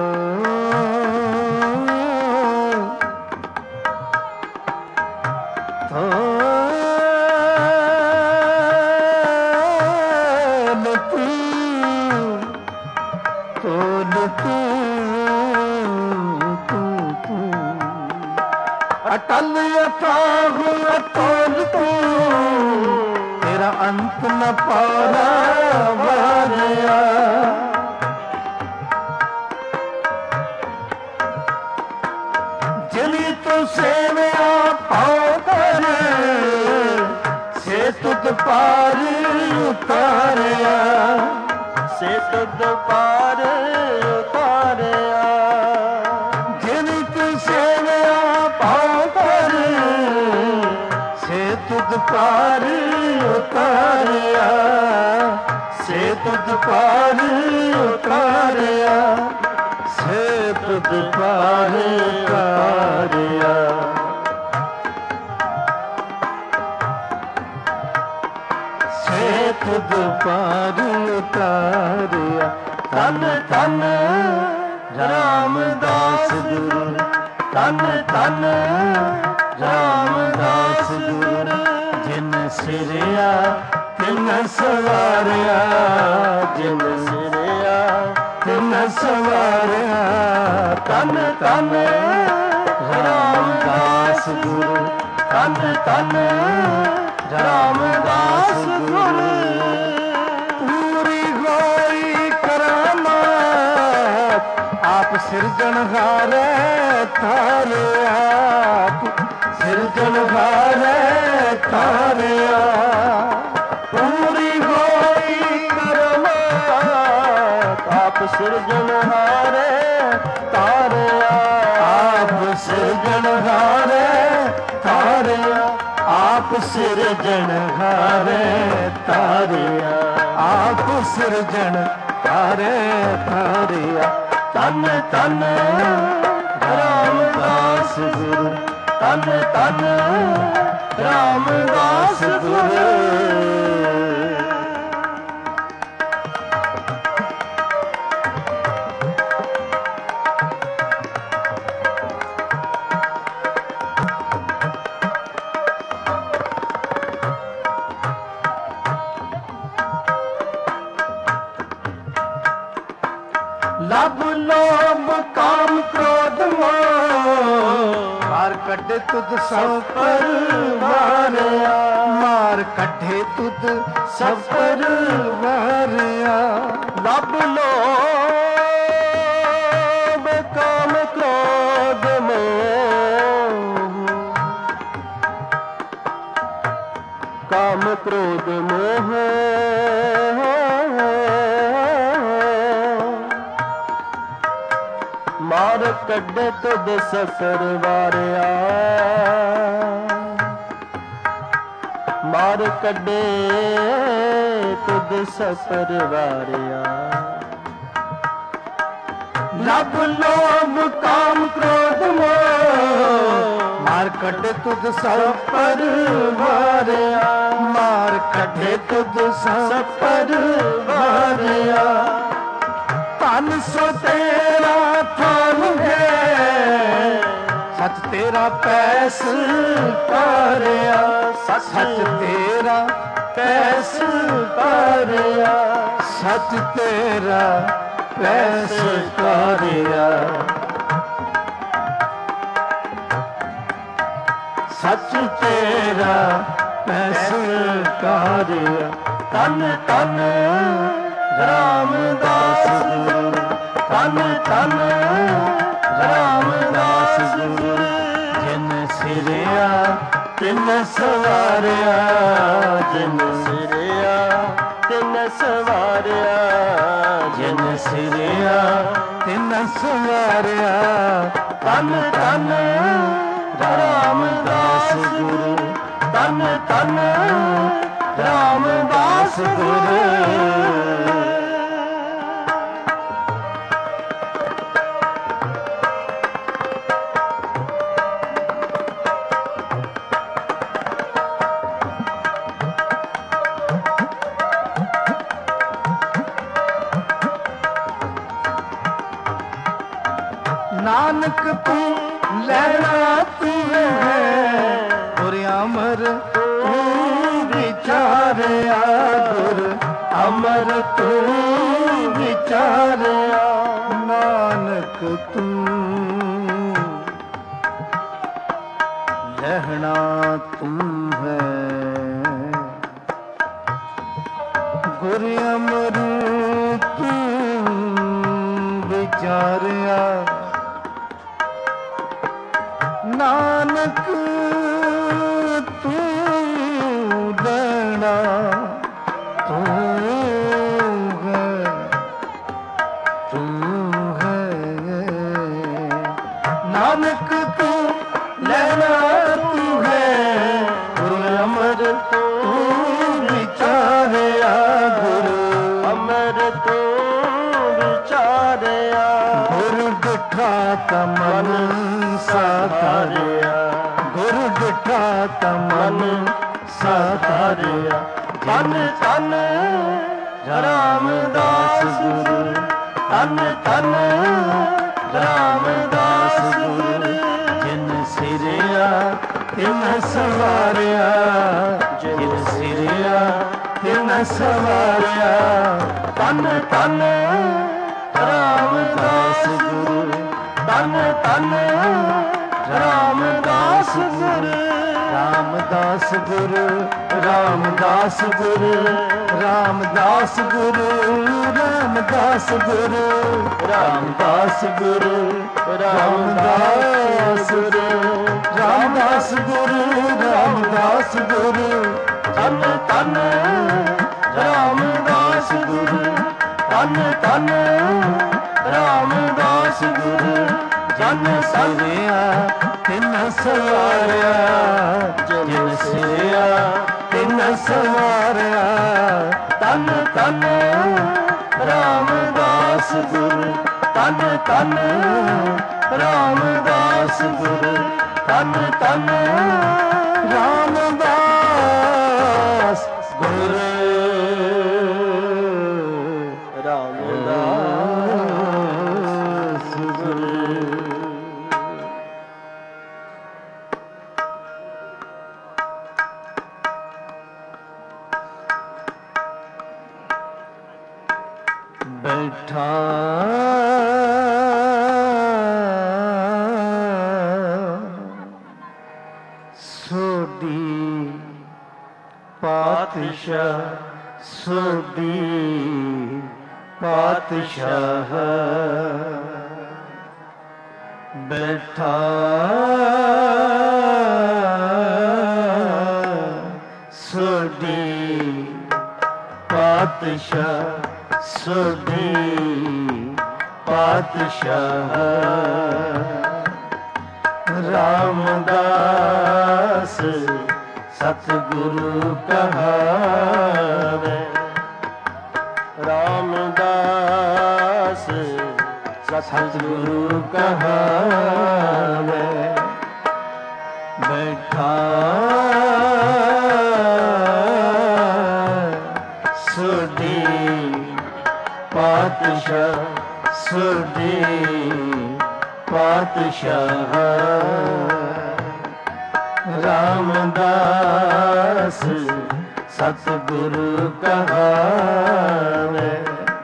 Speaker 1: ਅਟਲ ਅਥਾਹ ਅਟਲ ਤੂੰ ਤੇਰਾ ਅੰਤ ਨ ਪਾਰਾ ਵਾਰਿਆ ਜਿਨੀ ਤੂੰ ਸੇਵਿਆ ਪਾਉ ਕਰ ਸੇ ਤੁਧ ਪਾਰ ਉਤਾਰਿਆ ਸੇ ਤੁਧ ਪਾਰ ਉਤਾਰਿਆ ਜਿਨੀ ਤੂੰ ਸੇਵਿਆ ਪਾਉ ਕਰ ਸੇ ਤੁਧ ਪਾਰ ਉਤਾਰਿਆ ਸੇ ਤੁਧ ਪਾਰ ਉਤਾਰਿਆ ਸੇ ਤੁਧ ਪਾਰ ਉਤਾਰਿਆ ਸੇ ਤੁਧ ਪਾਰ ਉਤਾਰਿਆ ਤਨ ਤਨ ਰਾਮਦਾਸ ਗੁਰੂ ਤਨ ਤਨ ਰਾਮਦਾਸ ਗੁਰੂ ਜਿਨ ਸਿਰਿਆ ਤਿਨ ਸਵਾਰਿਆ ਜਿਨ ਸਿਰਿਆ ਤਿਨ ਸਵਾਰਿਆ ਤਨ ਤਨ ਰਾਮਦਾਸ ਗੁਰੂ ਤਨ ਤਨ ਰਾਮਦਾਸ ਗੁਰੂ ਪੂਰੀ ਹੋਈ ਕਰਾਮਾਤ ਆਪ ਸਿਰਜਣਹਾਰੇ ਤਾਰਿਆ ਸਿਰਜਣਹਾਰੇ ਤਾਰਿਆ ਪੂਰੀ ਹੋਈ ਕਰਾਮਾਤ ਆਪ ਸਿਰਜਣਹਾਰੇ ਤਾਰਿਆ ਆਪ ਸਿਰਜਣਹਾਰੇ ਤਾਰਿਆ ਆਪ ਸਿਰਜਣਹਾਰੇ ਤਾਰਿਆ ਆਪ ਸਿਰਜਣਹਾਰੇ ਤਾਰਿਆ ਤਨ ਤਨ ਰਾਮਦਾਸ ਗੁਰੂ ਤਨ ਤਨ ਰਾਮਦਾਸ ਗੁਰੂ ਲਬ ਲੋਭ ਕਾਮ ਕ੍ਰੋਧ ਮੋਹ ਮਾਰ ਕੱਢੇ ਤੁਧ ਸਭ ਪਰ ਵਾਰਿਆ ਮਾਰ ਕੱਢੇ ਤੁਧ ਸਭ ਪਰ ਵਾਰਿਆ ਲਬ ਲੋਭ ਕਾਮ ਕ੍ਰੋਧ ਮੋਹ ਕਾਮ ਕ੍ਰੋਧ ਮੋਹ ਮਾਰ ਕੱਢੇ ਤੁਧ ਸਫਰ ਵਾਰਿਆ ਮਾਰ ਕੱਢੇ ਤੁਧ ਸਫਰ ਵਾਰਿਆ ਲਬ ਲੋਭ ਕਾਮ ਕ੍ਰੋਧ ਮੋਹ ਮਾਰ ਕੱਢੇ ਤੁਧ ਸਫਰ ਵਾਰਿਆ ਮਾਰ ਕੱਢੇ ਤੁਧ ਸਫਰ ਵਾਰਿਆ ਧਨ ਸੋ ਤੇਰਾ ਥਾਨ ਹੈ ਤੇਰਾ ਪੈਸ ਤਾਰਿਆ, ਸੱਚ ਤੇਰਾ ਪੈਸ ਤਾਰਿਆ, ਸੱਚ ਤੇਰਾ ਪੈਸ ਤਾਰਿਆ, ਸੱਚ ਤੇਰਾ ਪੈਸ ਤਾਰਿਆ। ਧੰਨ ਧੰਨ ਰਾਮਦਾਸ ਗੁਰੂ, ਧੰਨ ਧੰਨ ਰਾਮਦਾਸ ਗੁਰੂ, ਜਿਨ ਸਿਰਿਆ ਤਿਨ ਸਵਾਰਿਆ, ਜਿਨ ਸਿਰਿਆ ਤਿਨ ਸਵਾਰਿਆ, ਜਿਨ ਸਿਰਿਆ ਤਿਨ ਸਵਾਰਿਆ। ਧੰਨ ਧੰਨ ਰਾਮਦਾਸ ਗੁਰੂ, ਧੰਨ ਧੰਨ ਰਾਮਦਾਸ ਗੁਰੂ। ਨਾਨਕ ਤੂੰ ਲੈਣਾ ਤੂੰ ਹੈ, ਗੁਰ ਅਮਰ ਤੂੰ ਵਿਚਾਰਿਆ, ਗੁਰ ਅਮਰ ਤੂੰ ਵਿਚਾਰਿਆ। ਨਾਨਕ ਤੂੰ ਲੈਣਾ ਤੂੰ ਹੈ, ਗੁਰ ਅਮਰ ਤੂੰ ਵਿਚਾਰਿਆ। ਨਾਨਕ ਤੂੰ ਲੈਣਾ ਤੂੰ ਹੈ, ਤੂੰ ਹੈ। ਨਾਨਕ ਤੂੰ ਲੈਣਾ ਤੂੰ ਹੈ, ਗੁਰ ਅਮਰ ਤੂੰ ਵਿਚਾਰਿਆ, ਗੁਰ ਅਮਰ ਤੂੰ ਵਿਚਾਰਿਆ। ਗੁਰ ਡਿਠਾ ਤਾ ਮਨ ਸਾਧਾਰਿਆ, ਗੁਰ ਡਿਠਾ ਤਾ ਮਨ ਸਾਧਾਰਿਆ। ਧੰਨ ਧੰਨ ਰਾਮਦਾਸ ਗੁਰੂ, ਧੰਨ ਧੰਨ ਰਾਮਦਾਸ ਗੁਰੂ, ਜਿਨ ਸਿਰਿਆ ਤਿਨ ਸਵਾਰਿਆ, ਜਿਨ ਸਿਰਿਆ ਤਿਨ ਸਵਾਰਿਆ। ਧੰਨ ਧੰਨ ਰਾਮਦਾਸ ਗੁਰੂ, ਧੰਨ ਧੰਨ ਰਾਮਦਾਸ ਗੁਰੂ। ਰਾਮਦਾਸ ਗੁਰੂ, ਰਾਮਦਾਸ ਗੁਰੂ, ਰਾਮਦਾਸ ਗੁਰੂ, ਰਾਮਦਾਸ ਗੁਰੂ, ਰਾਮਦਾਸ ਗੁਰੂ, ਰਾਮਦਾਸ ਗੁਰੂ, ਰਾਮਦਾਸ ਗੁਰੂ, ਰਾਮਦਾਸ ਗੁਰੂ। ਧੰਨ ਧੰਨ ਰਾਮਦਾਸ ਗੁਰੂ, ਧੰਨ ਧੰਨ ਰਾਮਦਾਸ ਗੁਰੂ, ਜਿਨ ਸਿਰਿਆ ਤਿਨ ਸਵਾਰਿਆ, ਜਿਨ ਸਿਰਿਆ ਤਿਨ ਸਵਾਰਿਆ। ਧੰਨ ਧੰਨ ਰਾਮਦਾਸ ਗੁਰੂ, ਧੰਨ ਧੰਨ ਰਾਮਦਾਸ ਗੁਰੂ, ਧੰਨ ਧੰਨ ਰਾਮਦਾਸ ਗੁਰੂ। ਰਾਮਦਾਸ ਗੁਰੂ। ਬੈਠਾ ਸੋਢੀ ਪਾਤਸ਼ਾਹ, ਸੋਢੀ ਪਾਤਸ਼ਾਹ। ਬੈਠਾ ਸੋਢੀ ਪਾਤਸ਼ਾਹ, ਸੋਢੀ ਪਾਤਸ਼ਾਹ। ਰਾਮਦਾਸ ਸਤਿਗੁਰੂ ਕਹਾਵੇ, ਰਾਮਦਾਸ ਸਤਿਗੁਰੂ ਕਹਾਵੇ। ਬੈਠਾ ਸੋਢੀ ਪਾਤਸ਼ਾਹ, ਸੋਢੀ ਪਾਤਸ਼ਾਹ ਰਾਮਦਾਸ ਸਤਿਗੁਰੂ ਕਹਾਵੇ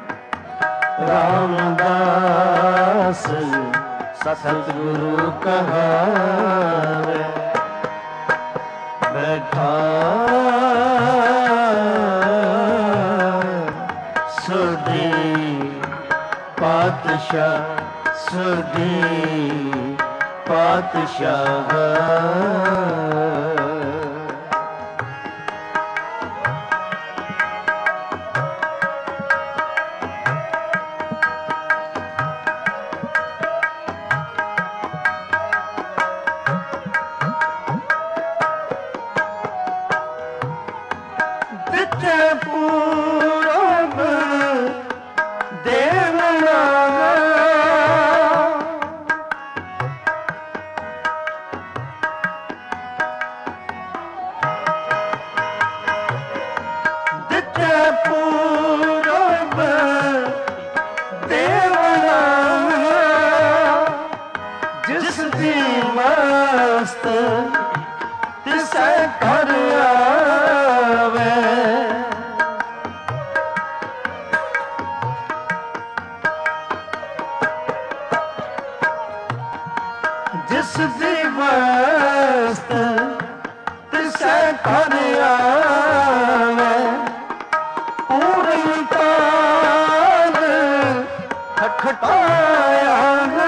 Speaker 1: ਰਾਮਦਾਸ ਸਤਿਗੁਰੂ ਕਹਾਵੇ ਬੈਠਾ ਸੁਦੀ ਪਾਤਸ਼ਾਹ ਸੁਦੀ ਪਾਤਸ਼ਾਹ ਜਿਸ ਦੀ ਵਸਤ ਤਿਸੈ ਘਰ ਆਵੇ ਪੂਰਨ ਤਾਲ ਖਟਾਇਆ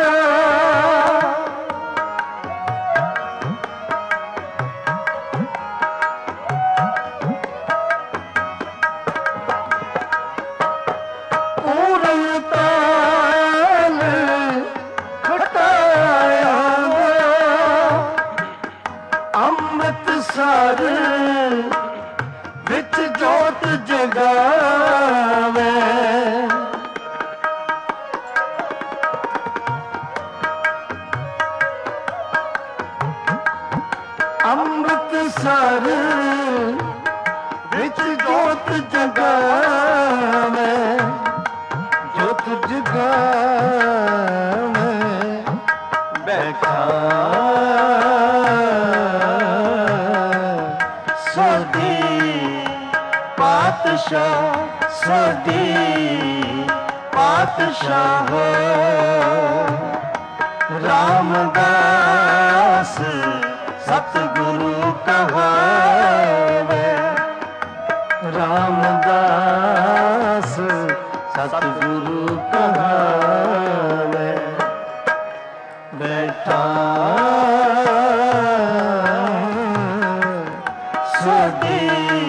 Speaker 1: ਪੂਰਨ ਤਾਲ ਖਟਾਇਆ ਅੰਮ੍ਰਿਤਸਰ ਵਿੱਚ ਜੋਤ ਜਗਾਵੇ ਅੰਮ੍ਰਿਤਸਰ ਵਿੱਚ ਜੋਤ ਜਗਾਵੇ ਜੋਤ ਜਗਾਵੇ ਬੈਠਾ ਸੁਦੀ ਪਾਤਸ਼ਾਹ ਸੁਦੀ ਪਾਤਸ਼ਾਹ ਰਾਮਦਾਸ ਸਤਿਗੁਰੂ ਕਹਾਵੇ ਰਾਮਦਾਸ ਸਤਿਗੁਰੂ ਕਹਾਵੇ ਬੈਠਾ ਸੁਦੀ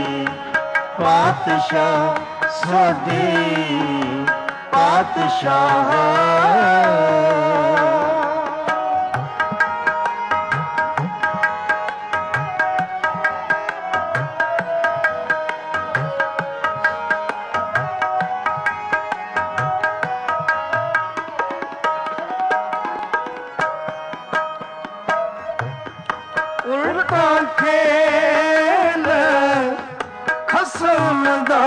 Speaker 1: ਪਾਤਸ਼ਾਹ ਸੁਦੀ ਪਾਤਸ਼ਾਹ ਉਲਟਾ ਖੇਲ ਖਸਮ ਦਾ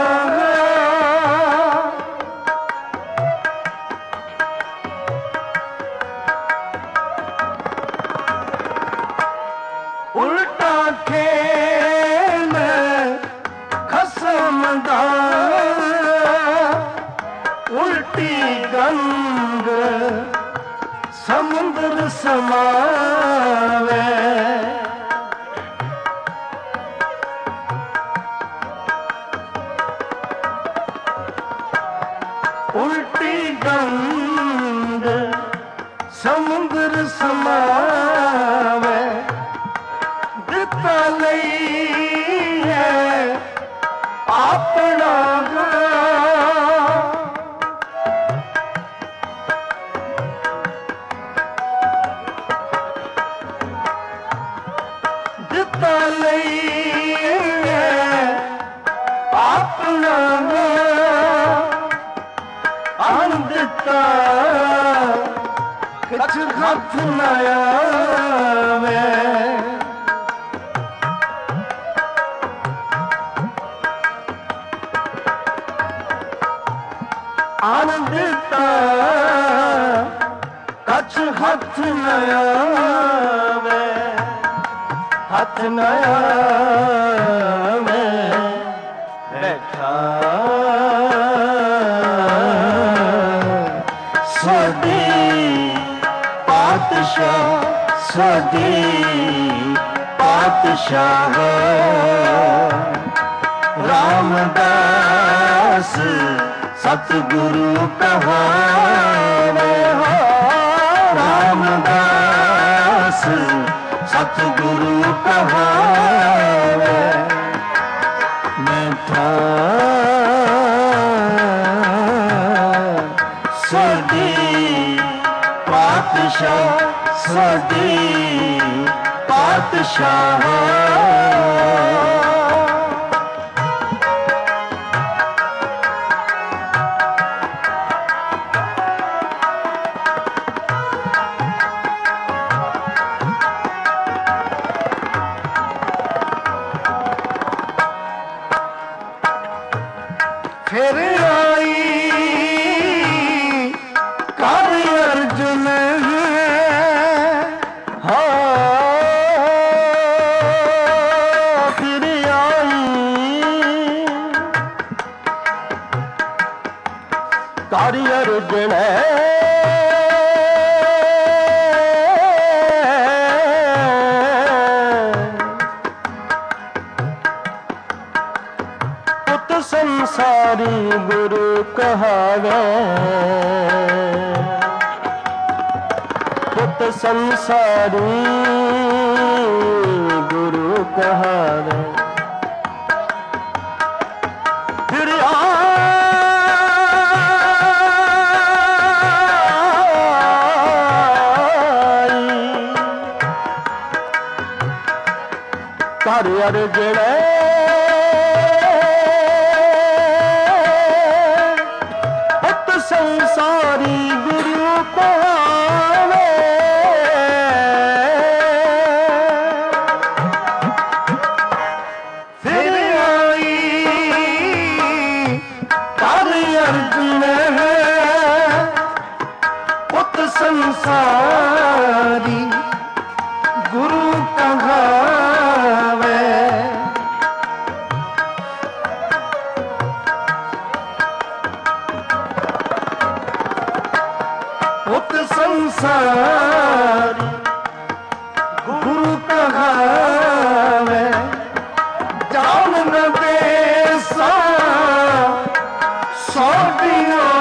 Speaker 1: ਉਲਟਾ ਖੇਲ ਖਸਮ ਦਾ ਉਲਟੀ ਗੰਗ ਸਮੁੰਦਰ ਸਮਾਵੇ ਉਲਟੀ ਗੰਗ ਸਮੁੰਦਰ ਸਮਾਵੇ ਦਿੱਤਾ ਲਈ ਹੈ ਆਪਣਾ ਦਿੱਤਾ ਲਈ ਹੈ ਆਪਣਾ ਦਿੱਤਾ ਕੁਛ ਹੱਥ ਨਾ ਆਵੇ ਆਨ ਦਿੱਤਾ ਸੱਚ ਹੱਥ ਨ ਆਵੇ, ਹੱਥ ਨ ਆਵੇ, ਬੈਠਾ ਸੋਢੀ ਪਾਤਸ਼ਾਹ, ਸੋਢੀ ਪਾਤਸ਼ਾਹ ਰਾਮਦਾਸ ਸਤਿਗੁਰੂ ਕਹਾਵੇ, ਰਾਮਦਾਸ ਸਤਿਗੁਰੂ ਕਹਾਵੇ, ਬੈਠਾ ਸੋਢੀ ਪਾਤਸ਼ਾਹ, ਸੋਢੀ ਪਾਤਸ਼ਾਹ ਫਿਰ ਆਈ ਕਰ ਅਰਜੁਨ ਹਾਂ, ਫਿਰ ਆਈ ਕਰ ਅਰਜੁਨ संसारी गुरु कहावे, पुत संसारी गुरु कहावे, फिर आई कर अर्जुन संसारी गुरु कहावे, फिर आई कर अर्जुन पुत संसारी गुरु कहावे, पुत संसारी गुरु कहावे, जान न देसा सौंपियो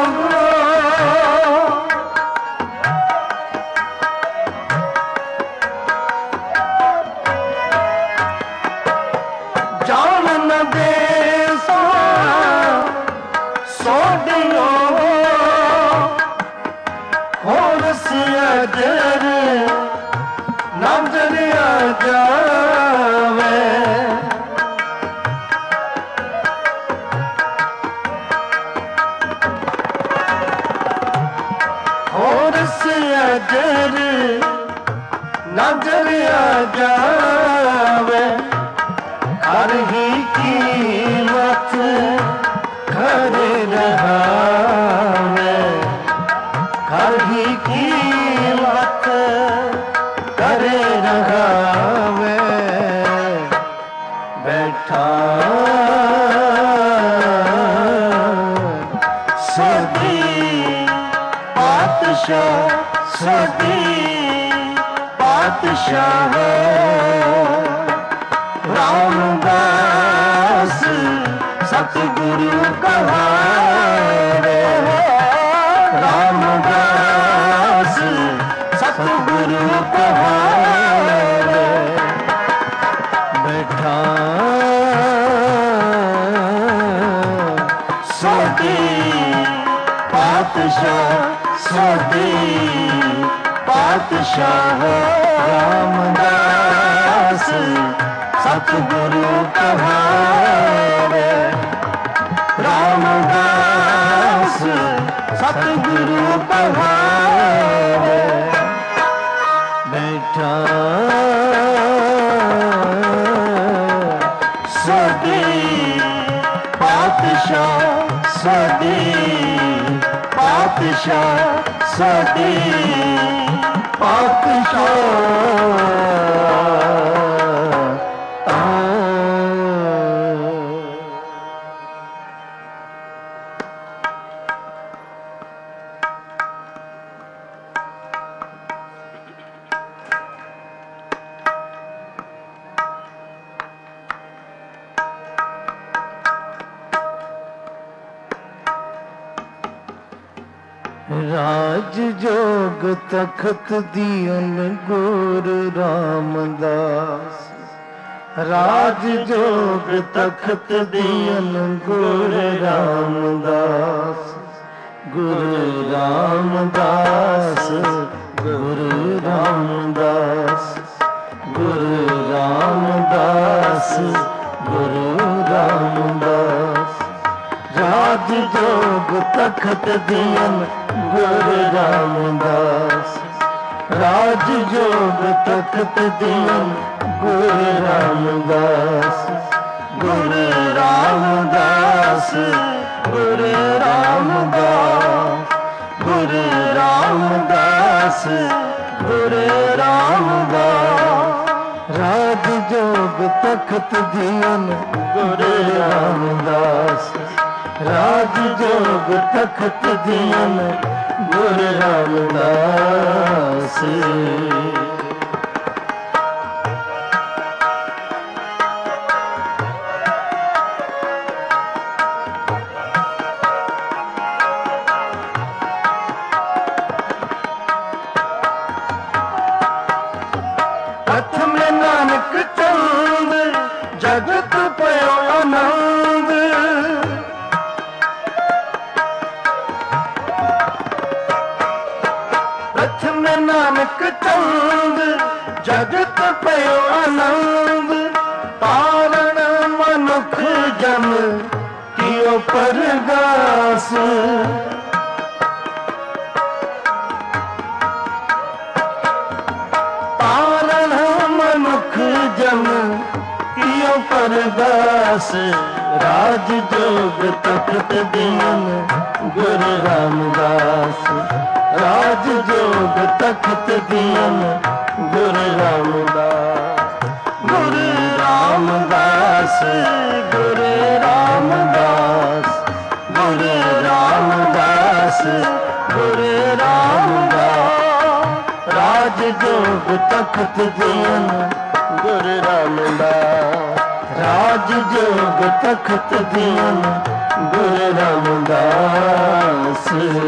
Speaker 1: जान न देसा सौंपियो होर सियाजर नजर आ जावे, होर सियाजर नजर आ जावे, हर ही कीमत खड़े रहावे, हर ही कीमत करे रहावे, बैठा सदी पातशाह, सदी पातशाह रामदास सतगुरु कहावे, रामदास सतगुरु कहावे, बैठा सदी पातशाह, सदी पातशाह रामदास सतगुरु कहावे, रामदास सतगुरु कहावे, बैठा सदी पातशाह, सदी पातशाह, सदी राज जोग तखत दियन गुरु रामदास। राज जोग तखत दियन गुरु रामदास। गुरु रामदास गुरु रामदास गुरु रामदास गुरु रामदास। राज जोग तखत दियन गुरु रामदास। राज जोग तखत दियन गुरु रामदास। गुरु रामदास गुरु रामदास गुरु रामदास गुरु रामदास। राज जोग तखत दियन गुरु रामदास। राज जोग तखत दियन गुरु रामदास। हथ में नानक चंद जगत पयो आनंद। हथ में नानक चंद जगत पयो आनंद। पारण मनुख जन कियो परगास। पारण मनुख जन कियो परगास। राज जोग तखत दियन गुरु रामदास। राज जोग तखत दियन गुरु रामदास। गुरु रामदास गुरु रामदास गुरु रामदास गुरु रामदास। राज जोग तखत दियन गुरु रामदास। राज जोग तखत दियन गुरु रामदास।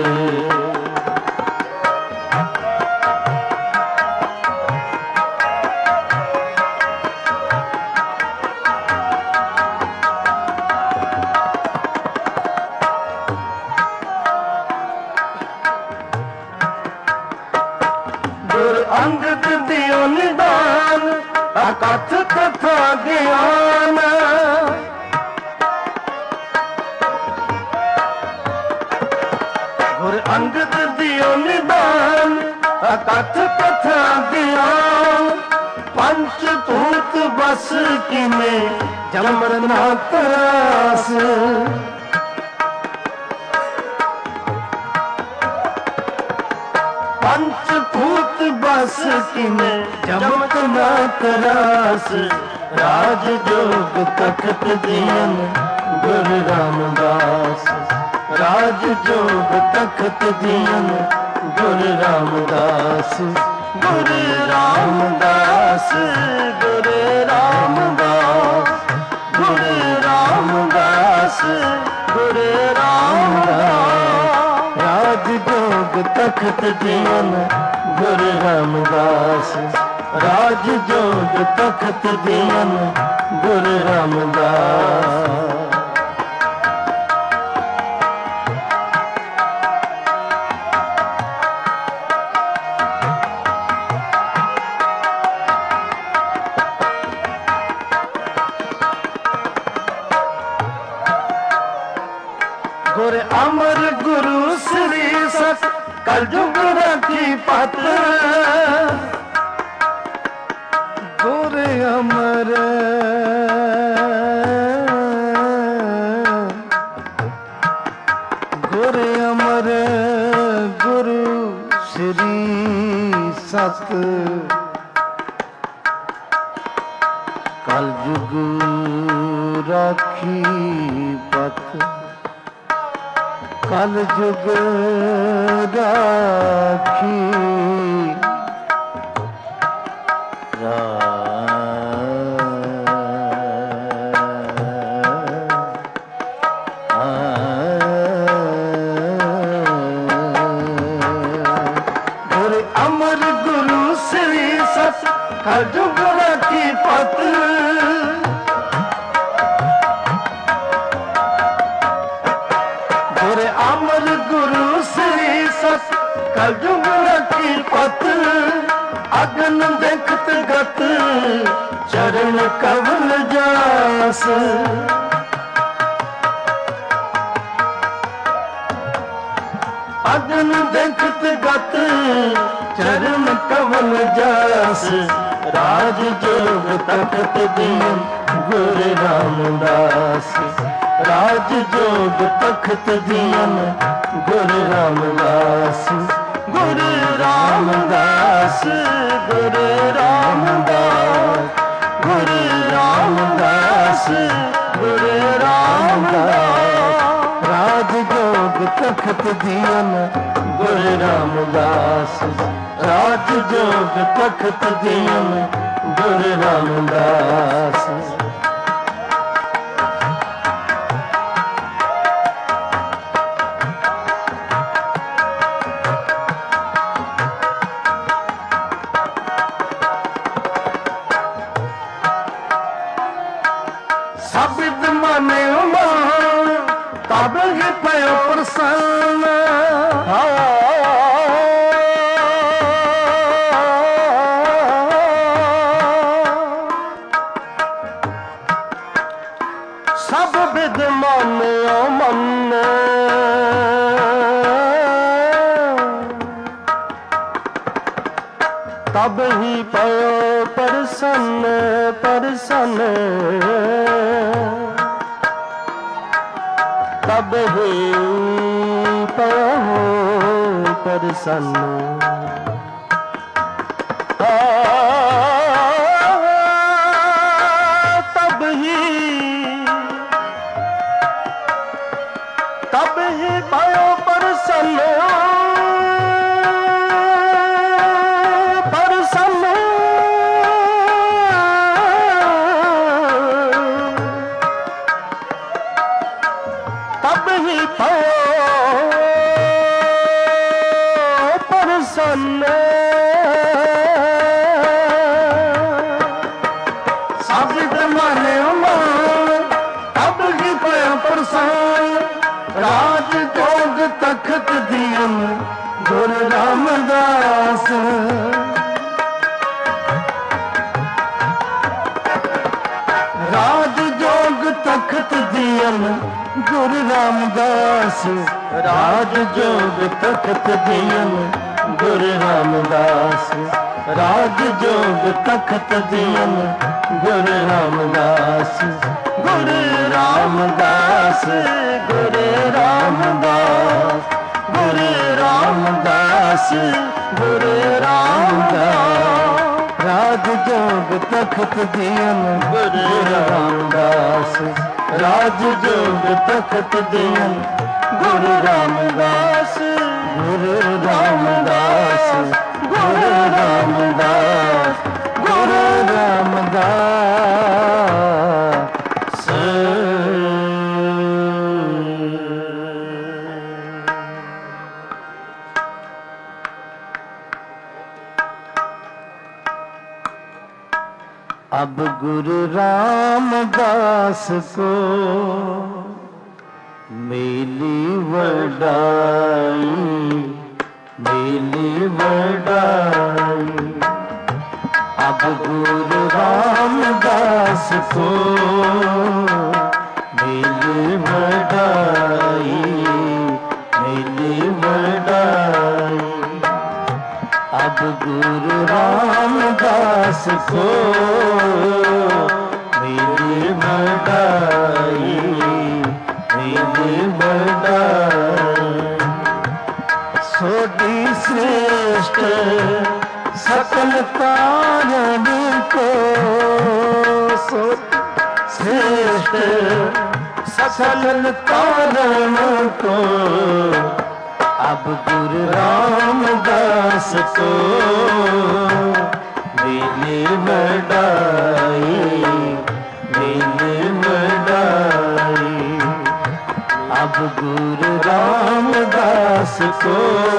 Speaker 1: गुरु अंगद दियो निदान अकथ कथा ज्ञान। गुरु अंगद दियो निदान अकथ कथा ज्ञान। पंचभूत बस किने जमर ना त्रास। पंचभूत बस किने जमत ना त्रास। राज जोग तखत दियन गुरु रामदास। राज जोग तखत दियन गुरु रामदास। गुरु रामदास गुरु रामदास गुरु रामदास गुरु रामदास। राज जोग तखत दियन गुरु रामदास। राज जोग तखत दियन गुरु रामदास। गुरु अमर गुरु श्री सत कलयुग रखी पत। गुरु अमर गुरु अमर गुरु श्री सत कल जुग राखी पत कल जुग राखी अमर गुरु श्री सत कल जुग राखी पत गोरे अमर गुरु श्री सत कल जुग राखी पत अगन देखत गत चरण कवल जास अगन देखत गत चरण कवल जास राज जोग तखत दीन गुरु रामदास राज जोग तखत दीन गुरु रामदास गुरु रामदास गुरु रामदास गुरु रामदास गुरु रामदास राज जोग तखत दीन गुरु रामदास राज जोग तखत दीन गुरु रामदास शब्द माने तब ही पयो प्रसन्न सब विद मान्यो मन तब ही पयो प्रसन्न प्रसन्न तब ही पयो प्रसन्न तब ही भयो प्रसन्न प्रसन्न तब ही भयो प्रसन्न शब्द माने तब ही भयो प्रसन्न राज जोग तखत दीन गुरु रामदास राज जोग तखत दीन गुरु रामदास राज जोग तखत दीन गुरु रामदास राज जोग तखत दीन गुरु रामदास गुरु रामदास गुरु रामदास गुरु रामदास गुरु रामदास राज जोग तखत दीन गुरु रामदास राज जोग तखत दीन गुरु रामदास गुरु रामदास गुरु रामदास गुरु रामदास अब गुरु रामदास को मिली वडाई मिली वडाई अब गुरु रामदास को मिली वडाई मिली वडाई अब गुरु रामदास को मिली वडाई मिली वडाई सोडी श्रेष्ठ सकल कारण को, श्रेष्ठ सकल कारण को, अब गुरु रामदास को मिली मडाई, मिली मडाई। अब गुरु रामदास को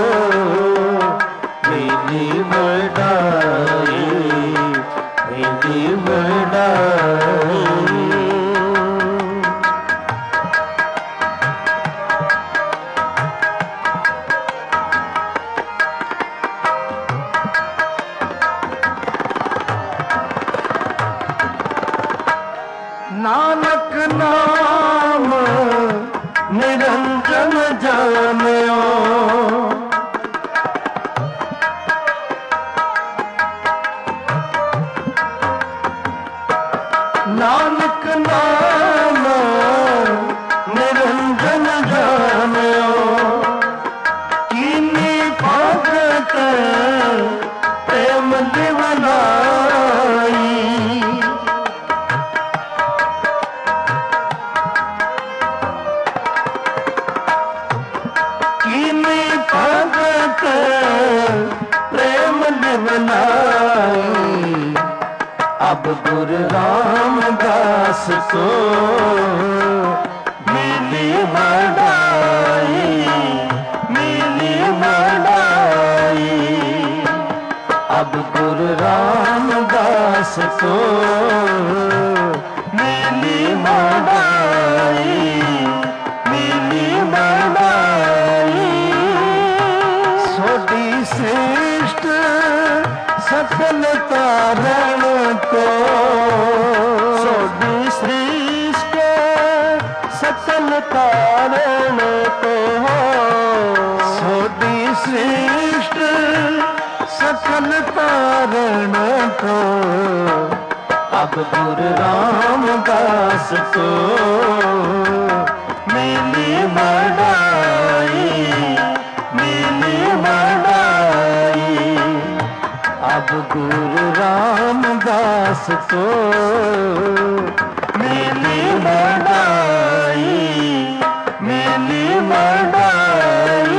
Speaker 1: मिली मडाई, मिली मडाई। नानक नाम निरंजन जानियो, नानक नाम निरंजन जानियो, कीनी भगत प्रेम दिवनाई। भगत प्रेम निवनाई। अब गुरु रामदास को मिली मडाई, मिली मडाई। अब गुरु रामदास को मिली मडाई, मिली मडाई। सोडी श्रेष्ठ सकल कारण को, सोडी श्रेष्ठ सकल कारण को, सोडी श्रेष्ठ सकल कारण को। अब गुरु रामदास को मिली मडाई, मिली मडाई। अब गुरु रामदास को मिली मडाई, मिली मडाई।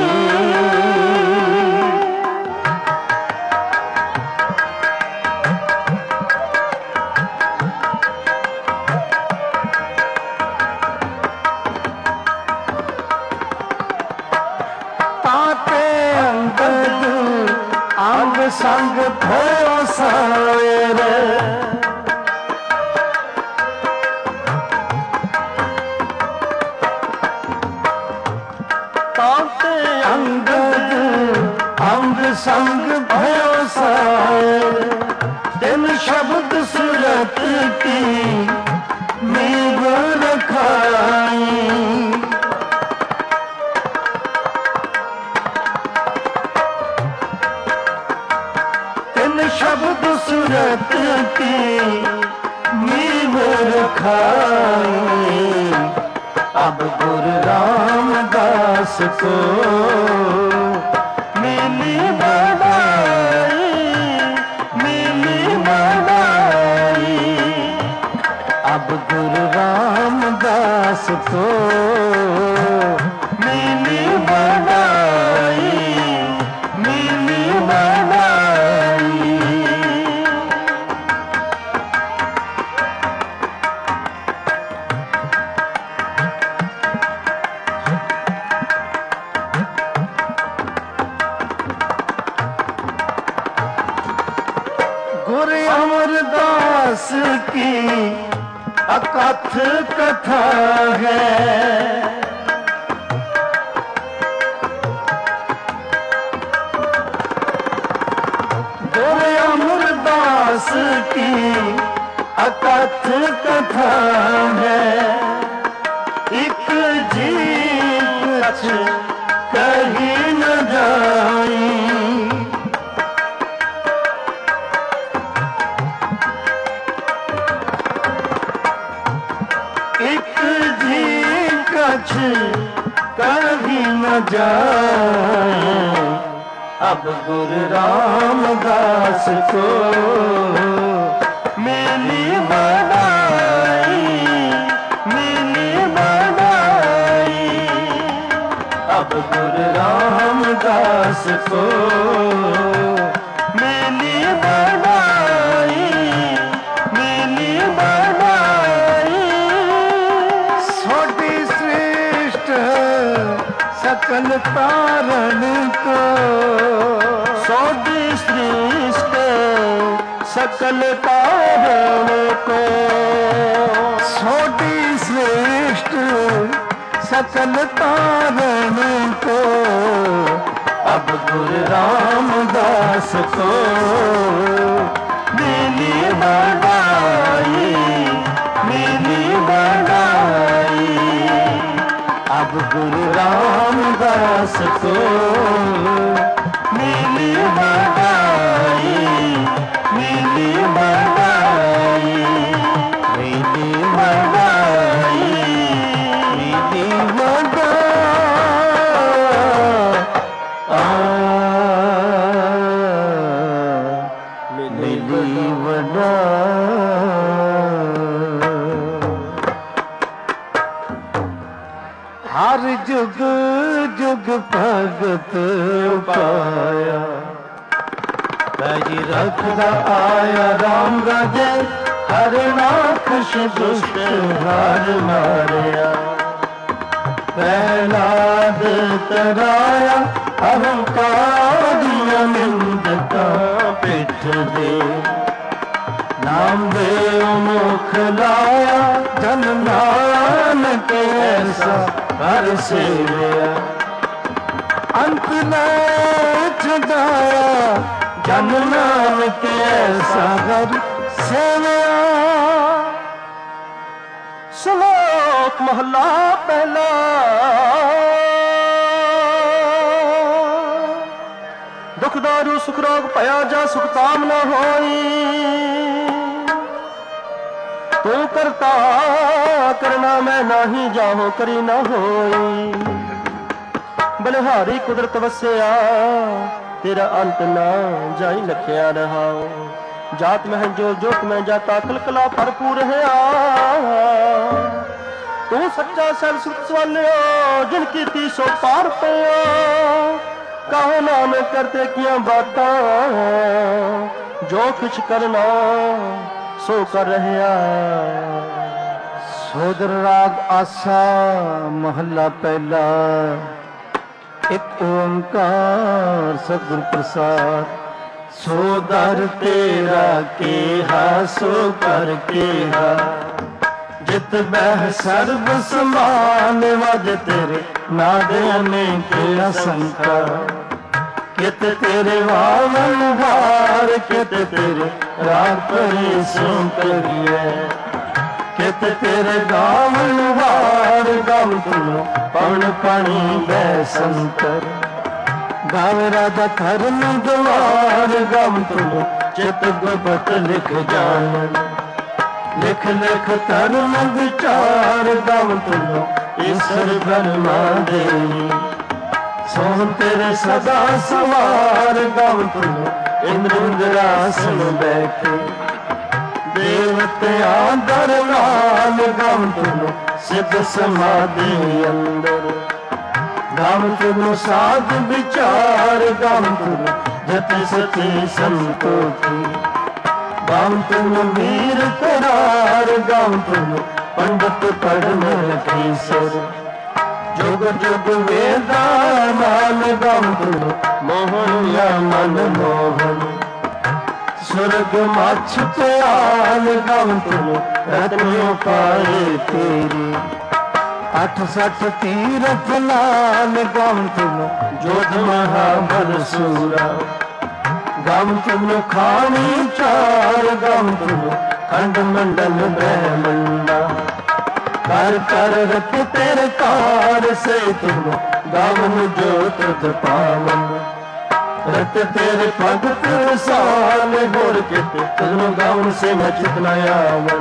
Speaker 1: अंग संग भयो सावेरे, ताते अंगद अंग संग भयो सावेरे। दिन शब्द सूरत की नींव रखाई, शब्द सूरत की नींव रखाई। अब गुरु रामदास को मिली मडाई, मिली मडाई। अब गुरु रामदास को मिली मडाई, मिली मडाई। गुरु अमरदास की अकथ कथा है, गुरु अमरदास की अकथ कथा है। एक जीत कहीं न जाई, एक जी कछ कभी न जाए। अब गुरु रामदास को मिली बनाई, मिली बनाई। अब गुरु रामदास को मिली बनाई, मिली बनाई। सोटी श्रेष्ठ सकल तारण को, सोटी श्रेष्ठ सकल तारण को, सोटी श्रेष्ठ सकल तारण को। अब गुरु रामदास को मिली बनाई, मिली बनाई। अब गुरु रामदास को मिली बनाई, मिली बनाई, मिली बनाई, मिली हर जुग जुग भगत पाया। पैजी रखदा आया राम राजे, हर राखश दुष्ट हार मारिया। प्रहलाद तराया, अहंकारियां निंदका पिठ दे। नाम दे मुख लाया, जन नानक ऐसा कर सेविया। अंत न छुड़ाया, जन नानक ऐसा कर सेविया। श्लोक महला पहला। दुख दारू सुख रोग पया जा, सुख ताम न होई। तू करता करना मैं नाही, जाहो करी न होई। बलिहारी कुदरत वस्या, तेरा अंत ना जाई लखिया रहाओ। जात में जो जोत में जाता, कलकला भरपूर है। तू सच्चा सर सुख सवालियो, जिनकी ती सो पार पया। कहो नानक करते किया बातां, जो कुछ करना सो कर रहा। सोदर राग आसा महला पहला। एक ओंकार सतगुर प्रसाद। सो दर तेरा केहा, सो कर केहा। जित बह सर्व समान, वज तेरे नादे अनेक असंख्या। कित तेरे वावन भार, कित तेरे राग परे सो करिए। कित तेरे गावन वार, गम तुलो पवन पानी बै संकर। गावे राजा धर्म द्वार, गम तुलो चित गुपत लिख जानन। लिख लिख धर्म विचार, गम तुलो ईश्वर ब्रह्मा देई। सोन तेरे सदा सवार, गम तुलो इंद्रासन बैठे। देवते आदर लाल, गम तुलो सिद्ध समाधि अंदर। गम तुलो साध विचार, गम तुलो जति सती संतोषी। गम तुलो वीर करार, गम तुलो पंडित पढ़न लखीसर। जुग जुग वेदा मान, गम तुलो मोहन या मन मोहन। स्वर्ग मछ प्याल, गम तुलो रत्नों पाए तेरी। 68 तीरथ लाल, गम तुलो जोध महाबल सूरा। गम तुलो खानी चार, गम तुलो खंड मंडल ब्रह्मंडा। कर कर रख तेरे कार, से तुलो गावन जो तुझ पावन। रत तेरे भगत साल, होर किते तुझो गावन से मैं चितना आवन।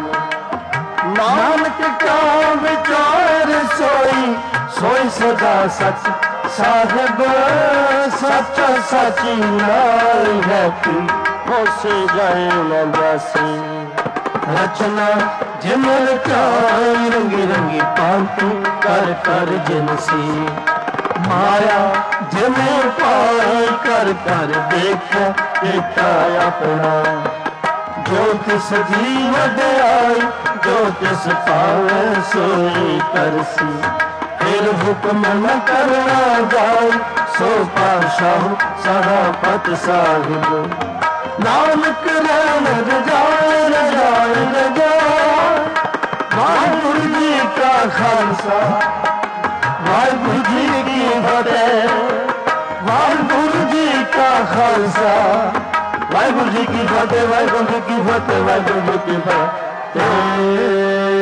Speaker 1: नानक क्या विचार सोई, सोई सदा सच साहिब सच्चा सची नाल है तू होसे जाए न दासी रचना जिमर चाई रंगी रंगी पांतु कर कर जिनसी माया जिमें पाई कर कर देख बेटा अपना जो तिस दी वड्याई जो तिस पावे सोई करसी फिर हुक्म न करना जाए सो पाशाह सहापत साहिब नानक रैन रजाए रजाए रजाए वाहिगुरु जी का खालसा वाहिगुरु जी की फतेह वाहिगुरु जी का खालसा वाहिगुरु जी की फतेह वाहिगुरु जी की फतेह वाहिगुरु जी की फतेह